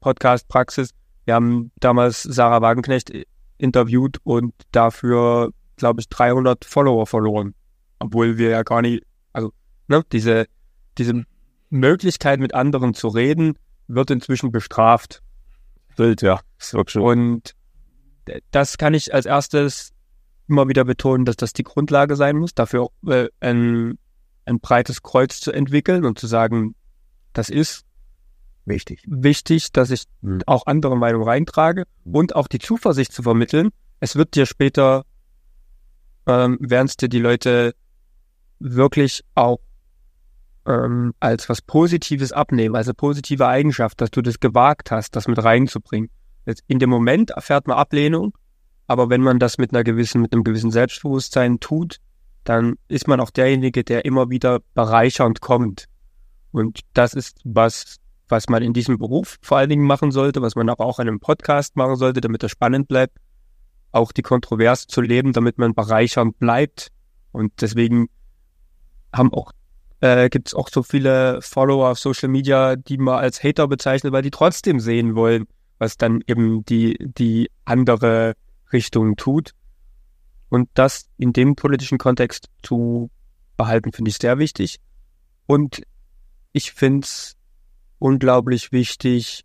Podcast-Praxis. Wir haben damals Sarah Wagenknecht interviewt und dafür glaube ich, dreihundert Follower verloren. Obwohl wir ja gar nicht, also ne, diese, diese Möglichkeit mit anderen zu reden, wird inzwischen bestraft. Wild, ja. Das ist wirklich so. Und das kann ich als erstes immer wieder betonen, dass das die Grundlage sein muss, dafür auch äh, ein, ein breites Kreuz zu entwickeln und zu sagen, das ist Wichtig. wichtig, dass ich Mhm. auch andere Meinungen reintrage und auch die Zuversicht zu vermitteln. Es wird dir später, ähm, werden es dir die Leute wirklich auch ähm, als was Positives abnehmen, als eine positive Eigenschaft, dass du das gewagt hast, das mit reinzubringen. Jetzt in dem Moment erfährt man Ablehnung, aber wenn man das mit einer gewissen, mit einem gewissen Selbstbewusstsein tut, dann ist man auch derjenige, der immer wieder bereichernd kommt. Und das ist was, was man in diesem Beruf vor allen Dingen machen sollte, was man aber auch in einem Podcast machen sollte, damit er spannend bleibt, auch die Kontroverse zu leben, damit man bereichernd bleibt. Und deswegen haben auch äh, gibt es auch so viele Follower auf Social Media, die man als Hater bezeichnet, weil die trotzdem sehen wollen, was dann eben die die andere Richtung tut. Und das in dem politischen Kontext zu behalten, finde ich sehr wichtig. Und ich finde es unglaublich wichtig,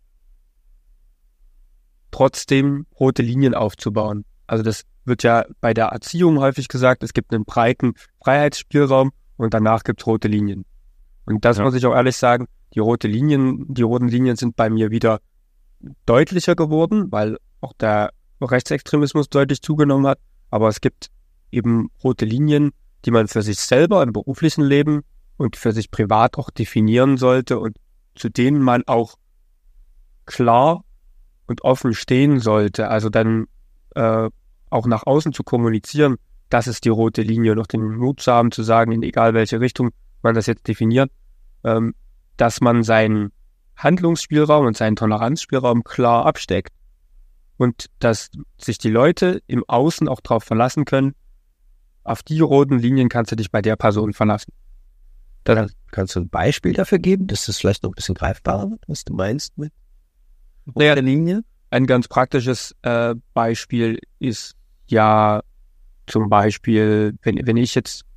trotzdem rote Linien aufzubauen. Also das wird ja bei der Erziehung häufig gesagt, es gibt einen breiten Freiheitsspielraum und danach gibt es rote Linien. Und das Ja. muss ich auch ehrlich sagen, die rote Linien, die roten Linien sind bei mir wieder deutlicher geworden, weil auch der Rechtsextremismus deutlich zugenommen hat. Aber es gibt eben rote Linien, die man für sich selber im beruflichen Leben und für sich privat auch definieren sollte und zu denen man auch klar und offen stehen sollte. Also dann äh, auch nach außen zu kommunizieren, das ist die rote Linie, und auch den Mut zu haben, zu sagen, in egal welche Richtung man das jetzt definiert, ähm, dass man seinen Handlungsspielraum und seinen Toleranzspielraum klar absteckt und dass sich die Leute im Außen auch darauf verlassen können, auf die roten Linien kannst du dich bei der Person verlassen. Dann kannst du ein Beispiel dafür geben, dass das vielleicht noch ein bisschen greifbarer wird, was du meinst mit Naja, der Linie? ein ganz praktisches äh, Beispiel ist ja zum Beispiel, wenn, wenn ich jetzt,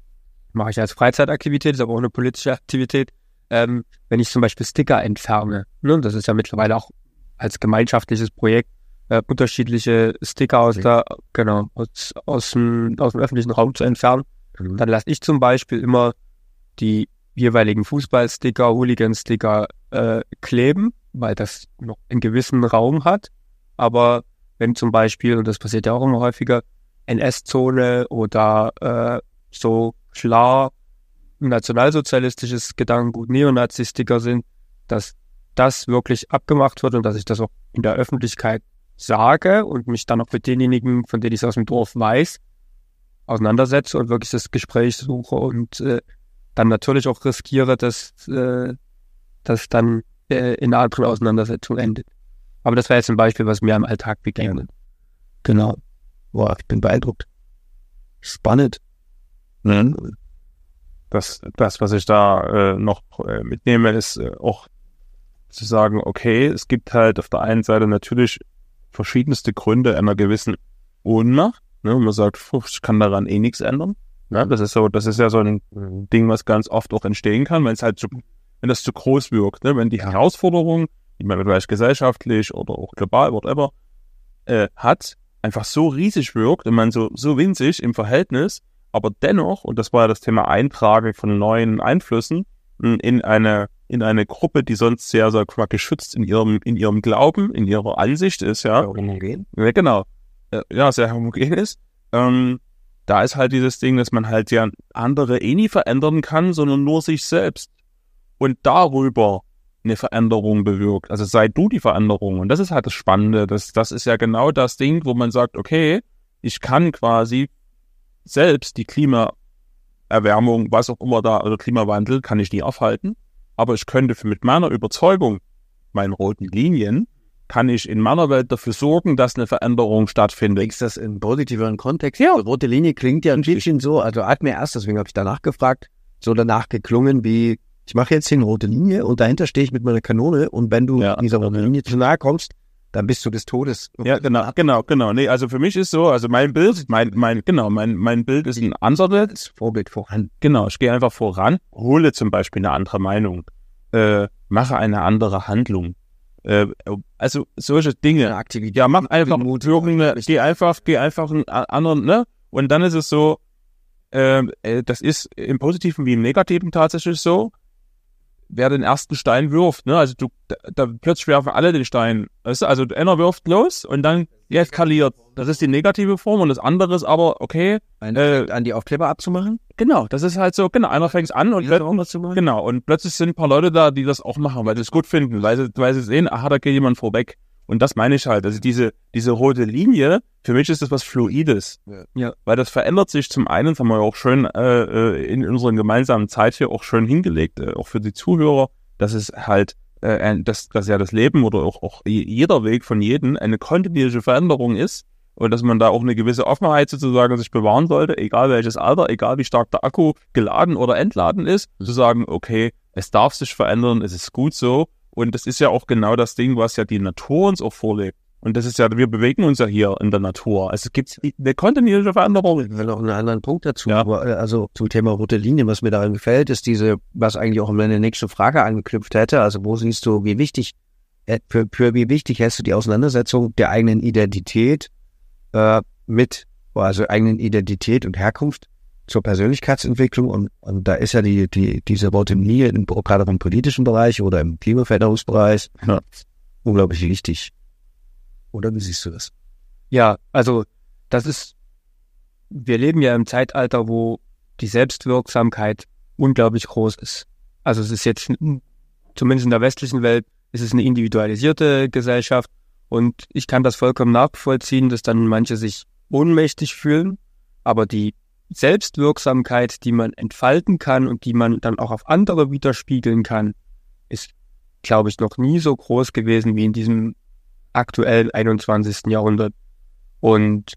mache ich als Freizeitaktivität, ist aber auch eine politische Aktivität, ähm, wenn ich zum Beispiel Sticker entferne, ne, das ist ja mittlerweile auch als gemeinschaftliches Projekt, äh, unterschiedliche Sticker aus der, genau, aus, aus, dem, aus dem öffentlichen Raum zu entfernen, Mhm. dann lasse ich zum Beispiel immer die jeweiligen Fußballsticker, Hooligan-Sticker äh, kleben, weil das noch einen gewissen Raum hat. Aber wenn zum Beispiel, und das passiert ja auch immer häufiger, N S-Zone oder äh, so klar nationalsozialistisches Gedankengut, Neonazi-Sticker sind, dass das wirklich abgemacht wird und dass ich das auch in der Öffentlichkeit sage und mich dann auch mit denjenigen, von denen ich es aus dem Dorf weiß, auseinandersetze und wirklich das Gespräch suche und äh, dann natürlich auch riskiere, dass äh, das dann äh, in einer anderen Auseinandersetzung endet. Aber das wäre jetzt ein Beispiel, was mir im Alltag begegnet. Genau. Boah, ich bin beeindruckt. Spannend. Mhm. Das, das, was ich da äh, noch äh, mitnehme, ist äh, auch zu sagen, okay, es gibt halt auf der einen Seite natürlich verschiedenste Gründe einer gewissen Ohnmacht. Ne? Man sagt, pf, ich kann daran eh nichts ändern. Ne? Das ist so, das ist ja so ein Ding, was ganz oft auch entstehen kann, wenn es halt zu, wenn das zu groß wirkt. Ne? Wenn die Herausforderung, die man vielleicht gesellschaftlich oder auch global, whatever, äh, hat, einfach so riesig wirkt und man so, so winzig im Verhältnis, aber dennoch, und das war ja das Thema Eintragen von neuen Einflüssen, in eine, in eine Gruppe, die sonst sehr, sag ich mal, geschützt in ihrem, in ihrem Glauben, in ihrer Ansicht ist, ja. Homogen. Ja, genau. Äh, Ja, sehr homogen ist. Ähm, da ist halt dieses Ding, dass man halt ja andere eh nie verändern kann, sondern nur sich selbst. Und darüber eine Veränderung bewirkt. Also sei du die Veränderung. Und das ist halt das Spannende. Das, das ist ja genau das Ding, wo man sagt, okay, ich kann quasi selbst die Klimaerwärmung, was auch immer da, oder Klimawandel, kann ich nie aufhalten. Aber ich könnte für mit meiner Überzeugung, meinen roten Linien, kann ich in meiner Welt dafür sorgen, dass eine Veränderung stattfindet. Denkst du das in positiveren Kontext? Ja. Rote Linie klingt ja ein bisschen so, also hat mir erst, deswegen habe ich danach gefragt, so danach geklungen wie, ich mache jetzt hier eine rote Linie und dahinter stehe ich mit meiner Kanone und wenn du Ja. dieser roten Linie zu nahe kommst, dann bist du des Todes. Ja, genau, genau, genau. Nee, also für mich ist so, also mein Bild, mein, mein, genau, mein, mein Bild ist ein anderes. Vorbild voran. Genau, ich gehe einfach voran, hole zum Beispiel eine andere Meinung, äh, mache eine andere Handlung. Äh, also solche Dinge. Aktivität. Ja, mach einfach, irgendeine, geh einfach, geh einfach einen anderen, ne? Und dann ist es so, äh, das ist im Positiven wie im Negativen tatsächlich so, wer den ersten Stein wirft, ne? Also du, da, da plötzlich werfen alle den Stein. Weißt du? Also einer wirft los und dann eskaliert. Das ist die negative Form und das andere ist aber, okay. Äh, an die Aufkleber abzumachen? Genau, das ist halt so, genau, einer fängt an und plötzlich, genau, und plötzlich sind ein paar Leute da, die das auch machen, weil sie es gut finden, weil sie, weil sie sehen, aha, da geht jemand vorweg. Und das meine ich halt, also diese, diese rote Linie, für mich ist das was Fluides. Ja. Ja. Weil das verändert sich zum einen, das haben wir ja auch schön äh, in unserer gemeinsamen Zeit hier auch schön hingelegt, äh, auch für die Zuhörer, dass es halt, äh, dass, dass ja das Leben oder auch, auch jeder Weg von jedem eine kontinuierliche Veränderung ist und dass man da auch eine gewisse Offenheit sozusagen sich bewahren sollte, egal welches Alter, egal wie stark der Akku geladen oder entladen ist, zu sagen, okay, es darf sich verändern, es ist gut so. Und das ist ja auch genau das Ding, was ja die Natur uns auch vorlebt. Und das ist ja, wir bewegen uns ja hier in der Natur. Also es gibt eine kontinuierliche Veränderung. Ich will noch einen anderen Punkt dazu. Ja. Also zum Thema rote Linie, was mir daran gefällt, ist diese, was eigentlich auch an meine nächste Frage angeknüpft hätte. Also wo siehst du, wie wichtig, für, für wie wichtig hältst du die Auseinandersetzung der eigenen Identität äh, mit, also eigenen Identität und Herkunft zur Persönlichkeitsentwicklung und, und da ist ja die, die, diese rote Linie im, gerade im politischen Bereich oder im Klimaveränderungsbereich ja. unglaublich wichtig. Oder wie siehst du das? Ja, also das ist, wir leben ja im Zeitalter, wo die Selbstwirksamkeit unglaublich groß ist. Also es ist jetzt, zumindest in der westlichen Welt, ist es eine individualisierte Gesellschaft und ich kann das vollkommen nachvollziehen, dass dann manche sich ohnmächtig fühlen, aber die Selbstwirksamkeit, die man entfalten kann und die man dann auch auf andere widerspiegeln kann, ist, glaube ich, noch nie so groß gewesen wie in diesem aktuellen einundzwanzigsten Jahrhundert. Und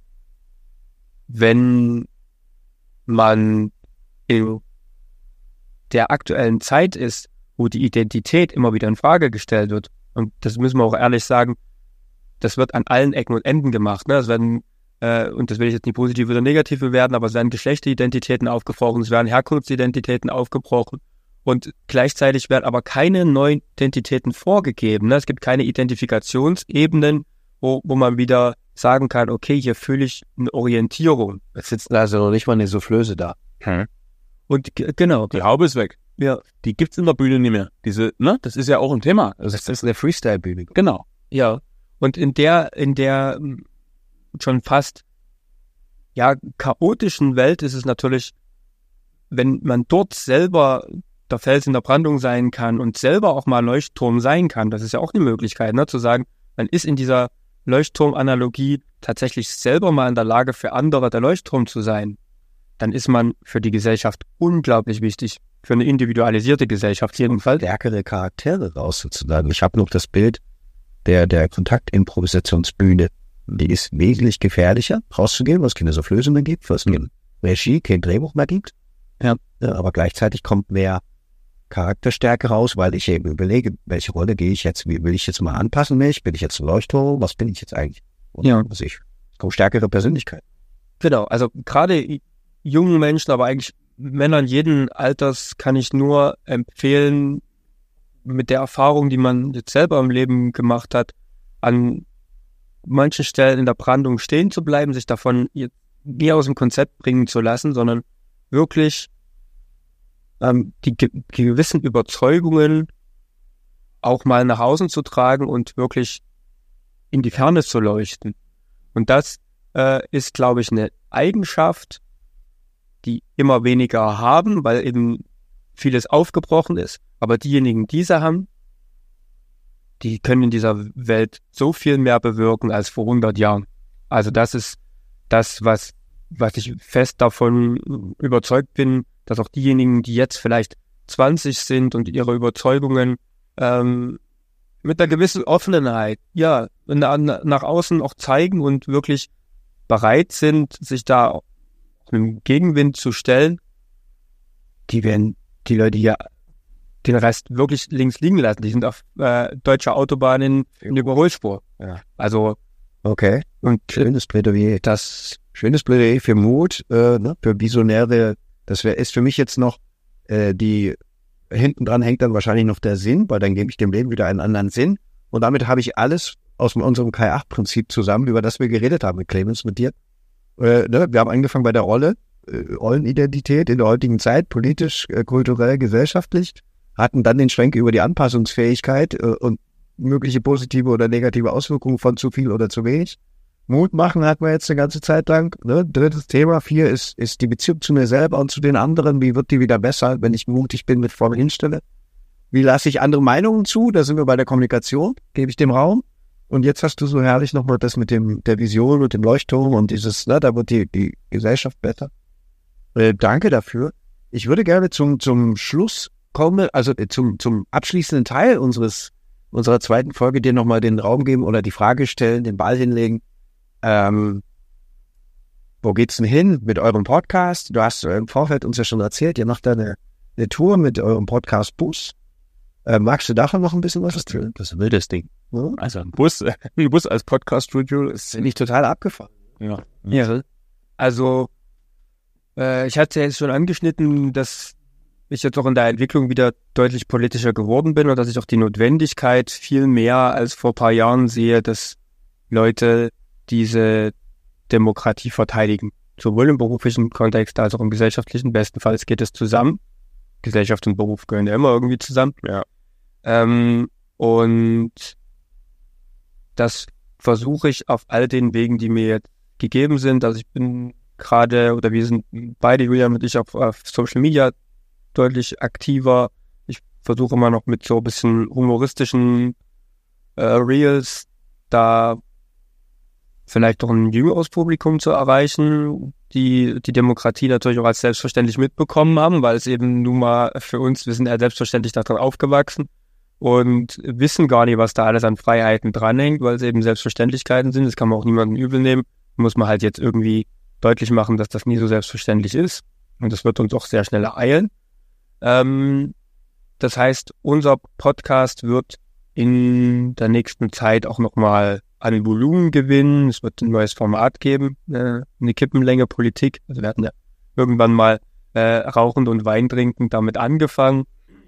wenn man in der aktuellen Zeit ist, wo die Identität immer wieder in Frage gestellt wird, und das müssen wir auch ehrlich sagen, das wird an allen Ecken und Enden gemacht, ne? Es werden und das will ich jetzt nicht positiv oder negativ bewerten, aber es werden Geschlechteridentitäten aufgebrochen, es werden Herkunftsidentitäten aufgebrochen und gleichzeitig werden aber keine neuen Identitäten vorgegeben. Ne? Es gibt keine Identifikationsebenen, wo, wo man wieder sagen kann, okay, hier fühle ich eine Orientierung. Es sitzt also noch nicht mal eine Soufflöse da. Hm. Und g- genau. Die Haube ist weg. Ja. Die gibt's in der Bühne nicht mehr. Diese, ne, das ist ja auch ein Thema. Das, das ist eine Freestyle-Bühne. Genau. Ja. Und in der, in der schon fast ja chaotischen Welt ist es natürlich, wenn man dort selber der Fels in der Brandung sein kann und selber auch mal Leuchtturm sein kann, das ist ja auch eine Möglichkeit, ne, zu sagen, man ist in dieser Leuchtturm-Analogie tatsächlich selber mal in der Lage, für andere der Leuchtturm zu sein, dann ist man für die Gesellschaft unglaublich wichtig, für eine individualisierte Gesellschaft jedenfalls. Stärkere Charaktere rauszuzusagen. Ich habe noch das Bild der, der Kontaktimprovisationsbühne. Die ist wesentlich gefährlicher, rauszugehen, weil es keine Soufflöse mehr gibt, weil es keine Regie, kein Drehbuch mehr gibt. Ja. Ja, aber gleichzeitig kommt mehr Charakterstärke raus, weil ich eben überlege, welche Rolle gehe ich jetzt, wie will ich jetzt mal anpassen mich? Bin ich jetzt ein Leuchtturm? Was bin ich jetzt eigentlich? Und ja. Was ich? Es kommt stärkere Persönlichkeit. Genau, also gerade jungen Menschen, aber eigentlich Männern jeden Alters kann ich nur empfehlen, mit der Erfahrung, die man jetzt selber im Leben gemacht hat, an manchen Stellen in der Brandung stehen zu bleiben, sich davon nie aus dem Konzept bringen zu lassen, sondern wirklich ähm, die, ge- die gewissen Überzeugungen auch mal nach außen zu tragen und wirklich in die Ferne zu leuchten. Und das äh, ist, glaube ich, eine Eigenschaft, die immer weniger haben, weil eben vieles aufgebrochen ist. Aber diejenigen, die sie haben, die können in dieser Welt so viel mehr bewirken als vor hundert Jahren. Also das ist das, was, was ich fest davon überzeugt bin, dass auch diejenigen, die jetzt vielleicht zwanzig sind und ihre Überzeugungen ähm, mit einer gewissen Offenheit, ja, na, nach außen auch zeigen und wirklich bereit sind, sich da mit dem Gegenwind zu stellen, die werden die Leute ja den Rest wirklich links liegen lassen. Die sind auf äh, deutscher Autobahn in, in Überholspur. Ja. Also Okay. und Schönes Plädoyer. das Schönes Plädoyer für Mut, äh, ne, für Visionäre. Das wär, ist für mich jetzt noch äh, die, hinten dran hängt dann wahrscheinlich noch der Sinn, weil dann gebe ich dem Leben wieder einen anderen Sinn. Und damit habe ich alles aus unserem K acht Prinzip zusammen, über das wir geredet haben mit Clemens, mit dir. Äh, ne, wir haben angefangen bei der Rolle, äh, Rollenidentität in der heutigen Zeit, politisch, äh, kulturell, gesellschaftlich, hatten dann den Schwenk über die Anpassungsfähigkeit äh, und mögliche positive oder negative Auswirkungen von zu viel oder zu wenig. Mut machen hatten wir jetzt eine ganze Zeit lang. Ne? Drittes Thema, vier ist, ist die Beziehung zu mir selber und zu den anderen. Wie wird die wieder besser, wenn ich mutig bin, mit vorne hinstelle? Wie lasse ich andere Meinungen zu? Da sind wir bei der Kommunikation, gebe ich dem Raum. Und jetzt hast du so herrlich nochmal das mit dem der Vision und dem Leuchtturm und dieses, ne, da wird die, die Gesellschaft besser. Äh, danke dafür. Ich würde gerne zum, zum Schluss kommen, also äh, zum, zum abschließenden Teil unseres unserer zweiten Folge dir nochmal den Raum geben oder die Frage stellen, den Ball hinlegen. Ähm, wo geht's denn hin mit eurem Podcast? Du hast im Vorfeld uns ja schon erzählt, ihr macht da eine, eine Tour mit eurem Podcast Bus. Äh, magst du davon noch ein bisschen was erzählen? Das ist ein wildes Ding. Ja? Also ein Bus, ein Bus als Podcast-Studio ist Bin ich total abgefahren. ja. Ja. Also, äh, ich hatte ja jetzt schon angeschnitten, dass ich jetzt auch in der Entwicklung wieder deutlich politischer geworden bin und dass ich auch die Notwendigkeit viel mehr als vor ein paar Jahren sehe, dass Leute diese Demokratie verteidigen. Sowohl im beruflichen Kontext als auch im gesellschaftlichen. Bestenfalls geht es zusammen. Gesellschaft und Beruf gehören ja immer irgendwie zusammen. Ja. Ähm, und das versuche ich auf all den Wegen, die mir jetzt gegeben sind. Also ich bin gerade, oder wir sind beide, Julian und ich, auf, auf Social Media deutlich aktiver. Ich versuche immer noch mit so ein bisschen humoristischen äh, Reels da vielleicht doch ein jüngeres Publikum zu erreichen, die die Demokratie natürlich auch als selbstverständlich mitbekommen haben, weil es eben nun mal für uns, wir sind ja selbstverständlich daran aufgewachsen und wissen gar nicht, was da alles an Freiheiten dranhängt, weil es eben Selbstverständlichkeiten sind. Das kann man auch niemandem übel nehmen. Muss man halt jetzt irgendwie deutlich machen, dass das nie so selbstverständlich ist. Und das wird uns auch sehr schnell ereilen. Ähm, das heißt, unser Podcast wird in der nächsten Zeit auch nochmal an Volumen gewinnen. Es wird ein neues Format geben, äh, eine Kippenlänge Politik. Also wir hatten ja irgendwann mal äh, rauchend und Wein trinkend damit angefangen.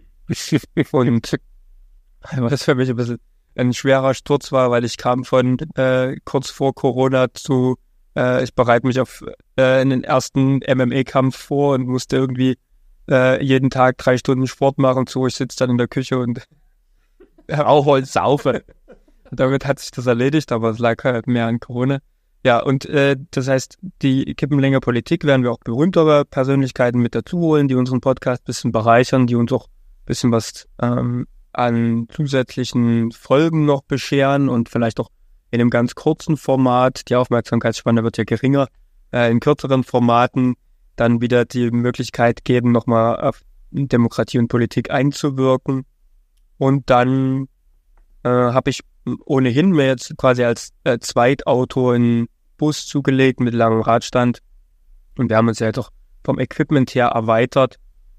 Und was für mich ein bisschen ein schwerer Sturz war, weil ich kam von äh, kurz vor Corona zu äh, ich bereite mich auf äh, einen ersten M M A-Kampf vor und musste irgendwie äh, jeden Tag drei Stunden Sport machen. So, ich sitze dann in der Küche und rauche und saufe. Damit hat sich das erledigt, aber es lag halt mehr an Corona. Ja, und äh, das heißt, die Kippenlänge Politik werden wir auch berühmtere Persönlichkeiten mit dazu holen, die unseren Podcast ein bisschen bereichern, die uns auch ein bisschen was ähm, an zusätzlichen Folgen noch bescheren und vielleicht auch in einem ganz kurzen Format, die Aufmerksamkeitsspanne wird ja geringer, äh, in kürzeren Formaten dann wieder die Möglichkeit geben, nochmal auf Demokratie und Politik einzuwirken. Und dann äh, habe ich ohnehin mir jetzt quasi als äh, Zweitauto einen Bus zugelegt mit langem Radstand. Und wir haben uns ja jetzt auch vom Equipment her erweitert.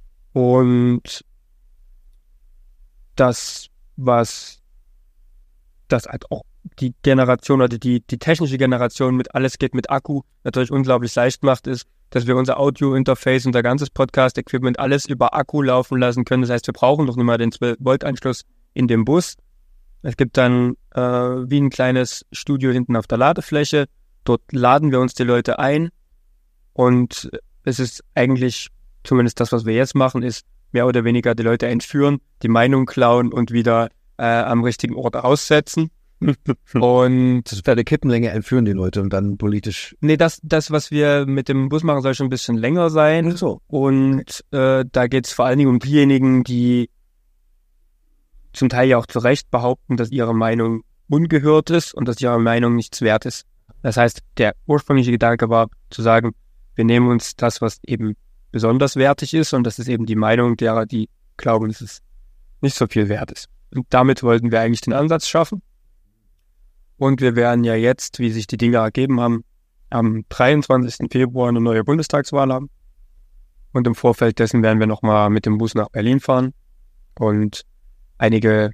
Und das, was das halt auch die Generation oder die, die technische Generation mit alles geht mit Akku natürlich unglaublich leicht macht, ist, dass wir unser Audio-Interface, unser ganzes Podcast-Equipment alles über Akku laufen lassen können. Das heißt, wir brauchen noch nicht mal den zwölf Volt Anschluss in dem Bus. Es gibt dann äh, wie ein kleines Studio hinten auf der Ladefläche. Dort laden wir uns die Leute ein. Und es ist eigentlich, zumindest das, was wir jetzt machen, ist mehr oder weniger die Leute entführen, die Meinung klauen und wieder äh, am richtigen Ort aussetzen. Und das ist bei der Kippenlänge entführen die Leute und dann politisch. Nee, das, das, was wir mit dem Bus machen, soll schon ein bisschen länger sein. So. Und äh, da geht es vor allen Dingen um diejenigen, die zum Teil ja auch zu Recht behaupten, dass ihre Meinung ungehört ist und dass ihre Meinung nichts wert ist. Das heißt, der ursprüngliche Gedanke war zu sagen, wir nehmen uns das, was eben besonders wertig ist, und das ist eben die Meinung derer, die glauben, dass es nicht so viel wert ist. Und damit wollten wir eigentlich den Ansatz schaffen. Und wir werden ja jetzt, wie sich die Dinge ergeben haben, am dreiundzwanzigsten Februar eine neue Bundestagswahl haben. Und im Vorfeld dessen werden wir nochmal mit dem Bus nach Berlin fahren. und einige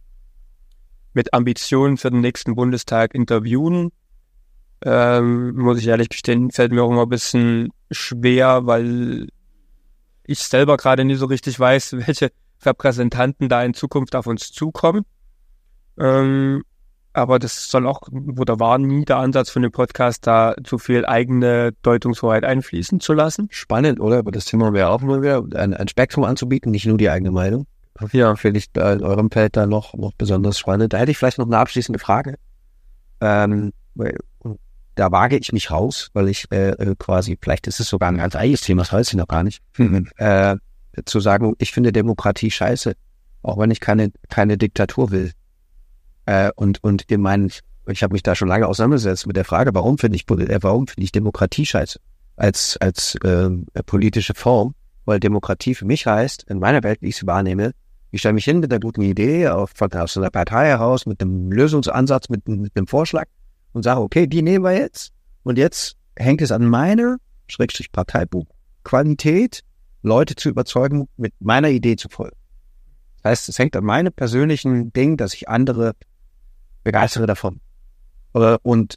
mit Ambitionen für den nächsten Bundestag interviewen. Ähm, muss ich ehrlich gestehen, fällt mir auch immer ein bisschen schwer, weil ich selber gerade nie so richtig weiß, welche Repräsentanten da in Zukunft auf uns zukommen. Ähm, aber das soll auch, oder war nie der Ansatz von dem Podcast, da zu viel eigene Deutungshoheit einfließen zu lassen. Spannend, oder? Aber das Thema wäre auch mal wieder, ein, ein Spektrum anzubieten, nicht nur die eigene Meinung. Ja, finde ich in eurem Feld da noch, noch besonders spannend. Da hätte ich vielleicht noch eine abschließende Frage. Ähm, da wage ich mich raus, weil ich äh, quasi, vielleicht ist es sogar ein ganz eigenes Thema, das weiß ich noch gar nicht, mhm. äh, zu sagen, ich finde Demokratie scheiße, auch wenn ich keine, keine Diktatur will. Äh, und, und in meinen, ich habe mich da schon lange auseinandergesetzt mit der Frage, warum finde ich, äh, warum finde ich Demokratie scheiße als, als äh, politische Form? Weil Demokratie für mich heißt, in meiner Welt, wie ich sie wahrnehme, ich stelle mich hin mit einer guten Idee auf, von, aus einer Partei heraus, mit einem Lösungsansatz, mit, mit einem Vorschlag und sage, okay, die nehmen wir jetzt. Und jetzt hängt es an meiner, Schrägstrich Parteibuch, Qualität, Leute zu überzeugen, mit meiner Idee zu folgen. Das heißt, es hängt an meinem persönlichen Ding, dass ich andere begeistere davon. Und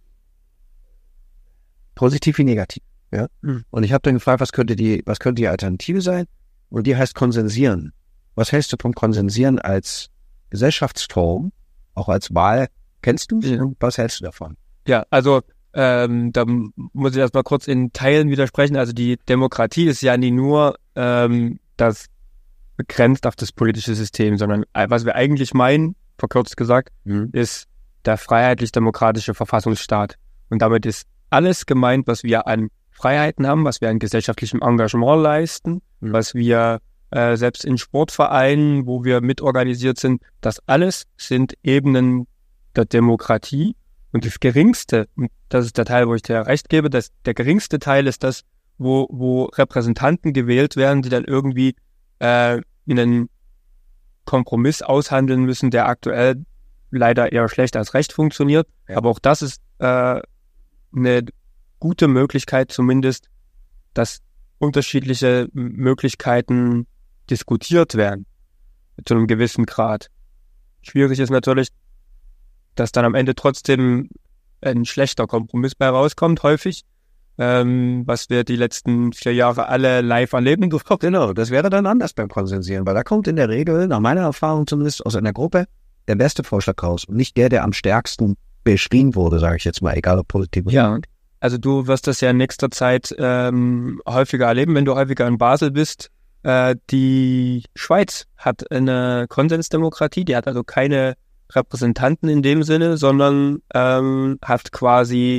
positiv wie negativ. Ja? Mhm. Und ich habe dann gefragt, was könnte die, was könnte die Alternative sein? Und die heißt Konsensieren. Was hältst du vom Konsensieren als Gesellschaftsform, auch als Wahl? Kennst du? Ja. Was hältst du davon? Ja, also ähm, da muss ich erstmal kurz in Teilen widersprechen. Also die Demokratie ist ja nie nur ähm, das begrenzt auf das politische System, sondern was wir eigentlich meinen, verkürzt gesagt, mhm. ist der freiheitlich-demokratische Verfassungsstaat. Und damit ist alles gemeint, was wir an Freiheiten haben, was wir an gesellschaftlichem Engagement leisten, mhm. was wir äh, selbst in Sportvereinen, wo wir mitorganisiert sind, das alles sind Ebenen der Demokratie. Und das geringste, und das ist der Teil, wo ich dir recht gebe, dass der geringste Teil ist das, wo, wo Repräsentanten gewählt werden, die dann irgendwie äh, einen Kompromiss aushandeln müssen, der aktuell leider eher schlecht als recht funktioniert. Ja. Aber auch das ist äh, eine gute Möglichkeit zumindest, dass unterschiedliche Möglichkeiten diskutiert werden, zu einem gewissen Grad. Schwierig ist natürlich, dass dann am Ende trotzdem ein schlechter Kompromiss bei rauskommt, häufig, ähm, was wir die letzten vier Jahre alle live erleben durften. Genau, das wäre dann anders beim Konsensieren, weil da kommt in der Regel, nach meiner Erfahrung zumindest, aus einer Gruppe der beste Vorschlag raus und nicht der, der am stärksten beschrien wurde, sage ich jetzt mal, egal ob Politik oder ja. Also du wirst das ja in nächster Zeit ähm, häufiger erleben, wenn du häufiger in Basel bist. Äh, die Schweiz hat eine Konsensdemokratie, die hat also keine Repräsentanten in dem Sinne, sondern ähm, hat quasi,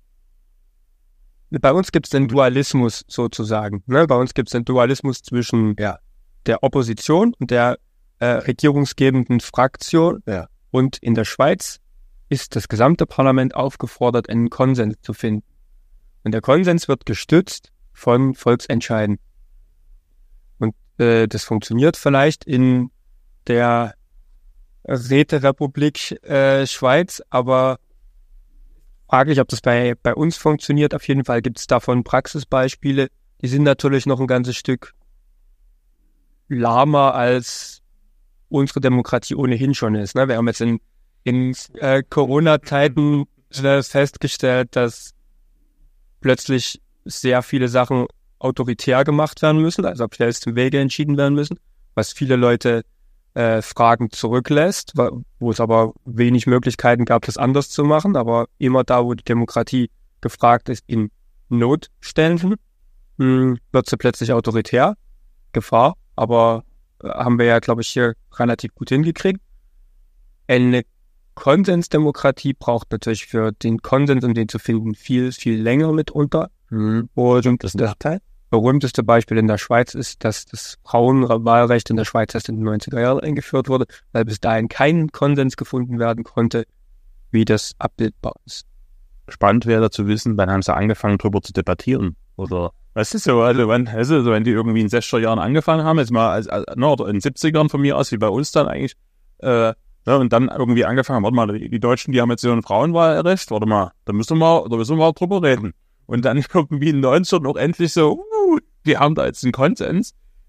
bei uns gibt es den Dualismus sozusagen. Ne? Bei uns gibt es den Dualismus zwischen ja. der Opposition und der äh, regierungsgebenden Fraktion. Ja. Und in der Schweiz ist das gesamte Parlament aufgefordert, einen Konsens zu finden. Und der Konsens wird gestützt von Volksentscheiden. Und äh, das funktioniert vielleicht in der Räterepublik äh, Schweiz, aber fraglich, ob das bei, bei uns funktioniert. Auf jeden Fall gibt es davon Praxisbeispiele. Die sind natürlich noch ein ganzes Stück lahmer, als unsere Demokratie ohnehin schon ist. Ne? Wir haben jetzt in In äh, Corona-Zeiten festgestellt, dass plötzlich sehr viele Sachen autoritär gemacht werden müssen, also auf schnellstem Wege entschieden werden müssen, was viele Leute äh, Fragen zurücklässt, wo es aber wenig Möglichkeiten gab, das anders zu machen. Aber immer da, wo die Demokratie gefragt ist, in Notständen, mh, wird sie plötzlich autoritär. Gefahr, aber äh, haben wir ja, glaube ich, hier relativ gut hingekriegt. Eine Konsensdemokratie braucht natürlich für den Konsens, um den zu finden, viel, viel länger mitunter. Mhm. Und das, das berühmteste Beispiel in der Schweiz ist, dass das Frauenwahlrecht in der Schweiz erst in den neunziger Jahren eingeführt wurde, weil bis dahin kein Konsens gefunden werden konnte, wie das abbildbar ist. Spannend wäre zu wissen, wann haben sie angefangen, darüber zu debattieren? Oder was ist so, also wenn, also wenn die irgendwie in den sechziger Jahren angefangen haben, jetzt mal als, als, oder in den siebzigern von mir aus, wie bei uns dann eigentlich, äh, ja, und dann irgendwie angefangen, warte mal, die, die Deutschen, die haben jetzt so ein Frauenwahlrecht, warte mal, da müssen wir, da müssen wir mal drüber reden. Und dann irgendwie in den neunzigern auch endlich so, uh, die haben da jetzt einen Konsens.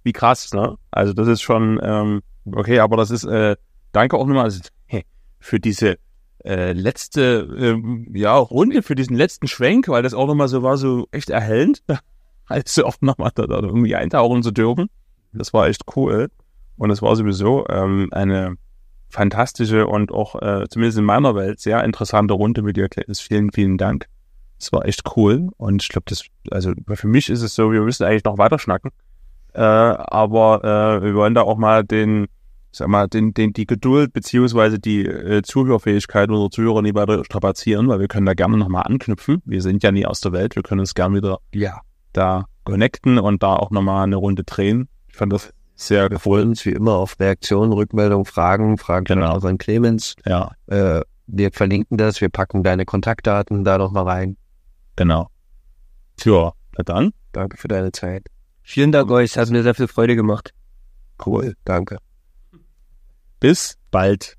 wie krass, ne? Also das ist schon, ähm, okay, aber das ist, äh, danke auch nochmal also, hey, für diese äh, letzte, ähm, ja, Runde, für diesen letzten Schwenk, weil das auch nochmal so war, so echt erhellend, also auch nochmal da, da irgendwie eintauchen zu dürfen. Das war echt cool. Und es war sowieso ähm, eine fantastische und auch, äh, zumindest in meiner Welt, sehr interessante Runde mit dir, Clemens. Vielen, vielen Dank. Das war echt cool. Und ich glaube, das, also für mich ist es so, wir müssen eigentlich noch weiter schnacken. Äh, aber äh, wir wollen da auch mal den, sag mal, den, den, die Geduld beziehungsweise die äh, Zuhörfähigkeit unserer Zuhörer nie weiter strapazieren, weil wir können da gerne nochmal anknüpfen. Wir sind ja nie aus der Welt. Wir können uns gerne wieder Ja. da connecten und da auch nochmal eine Runde drehen. Ich fand das sehr Wir freuen uns wie immer auf Reaktionen, Rückmeldungen, Fragen. Fragen Genau. auch an Clemens. Ja, Äh, wir verlinken das, wir packen deine Kontaktdaten da noch mal rein. genau. Tja, na dann. Danke für deine Zeit. Vielen Dank euch, es hat mir sehr viel Freude gemacht. Cool, danke. Bis bald.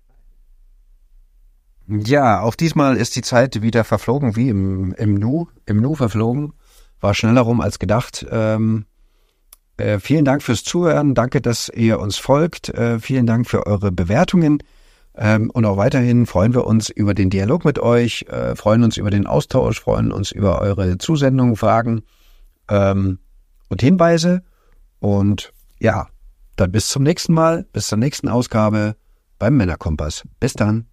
Ja, auch diesmal ist die Zeit wieder verflogen, wie im, im Nu, im Nu verflogen. War schneller rum als gedacht. Ähm, äh, vielen Dank fürs Zuhören. Danke, dass ihr uns folgt. Äh, vielen Dank für eure Bewertungen. Ähm, und auch weiterhin freuen wir uns über den Dialog mit euch, äh, freuen uns über den Austausch, freuen uns über eure Zusendungen, Fragen ähm, und Hinweise. Und ja, dann bis zum nächsten Mal, bis zur nächsten Ausgabe beim Männerkompass. Bis dann.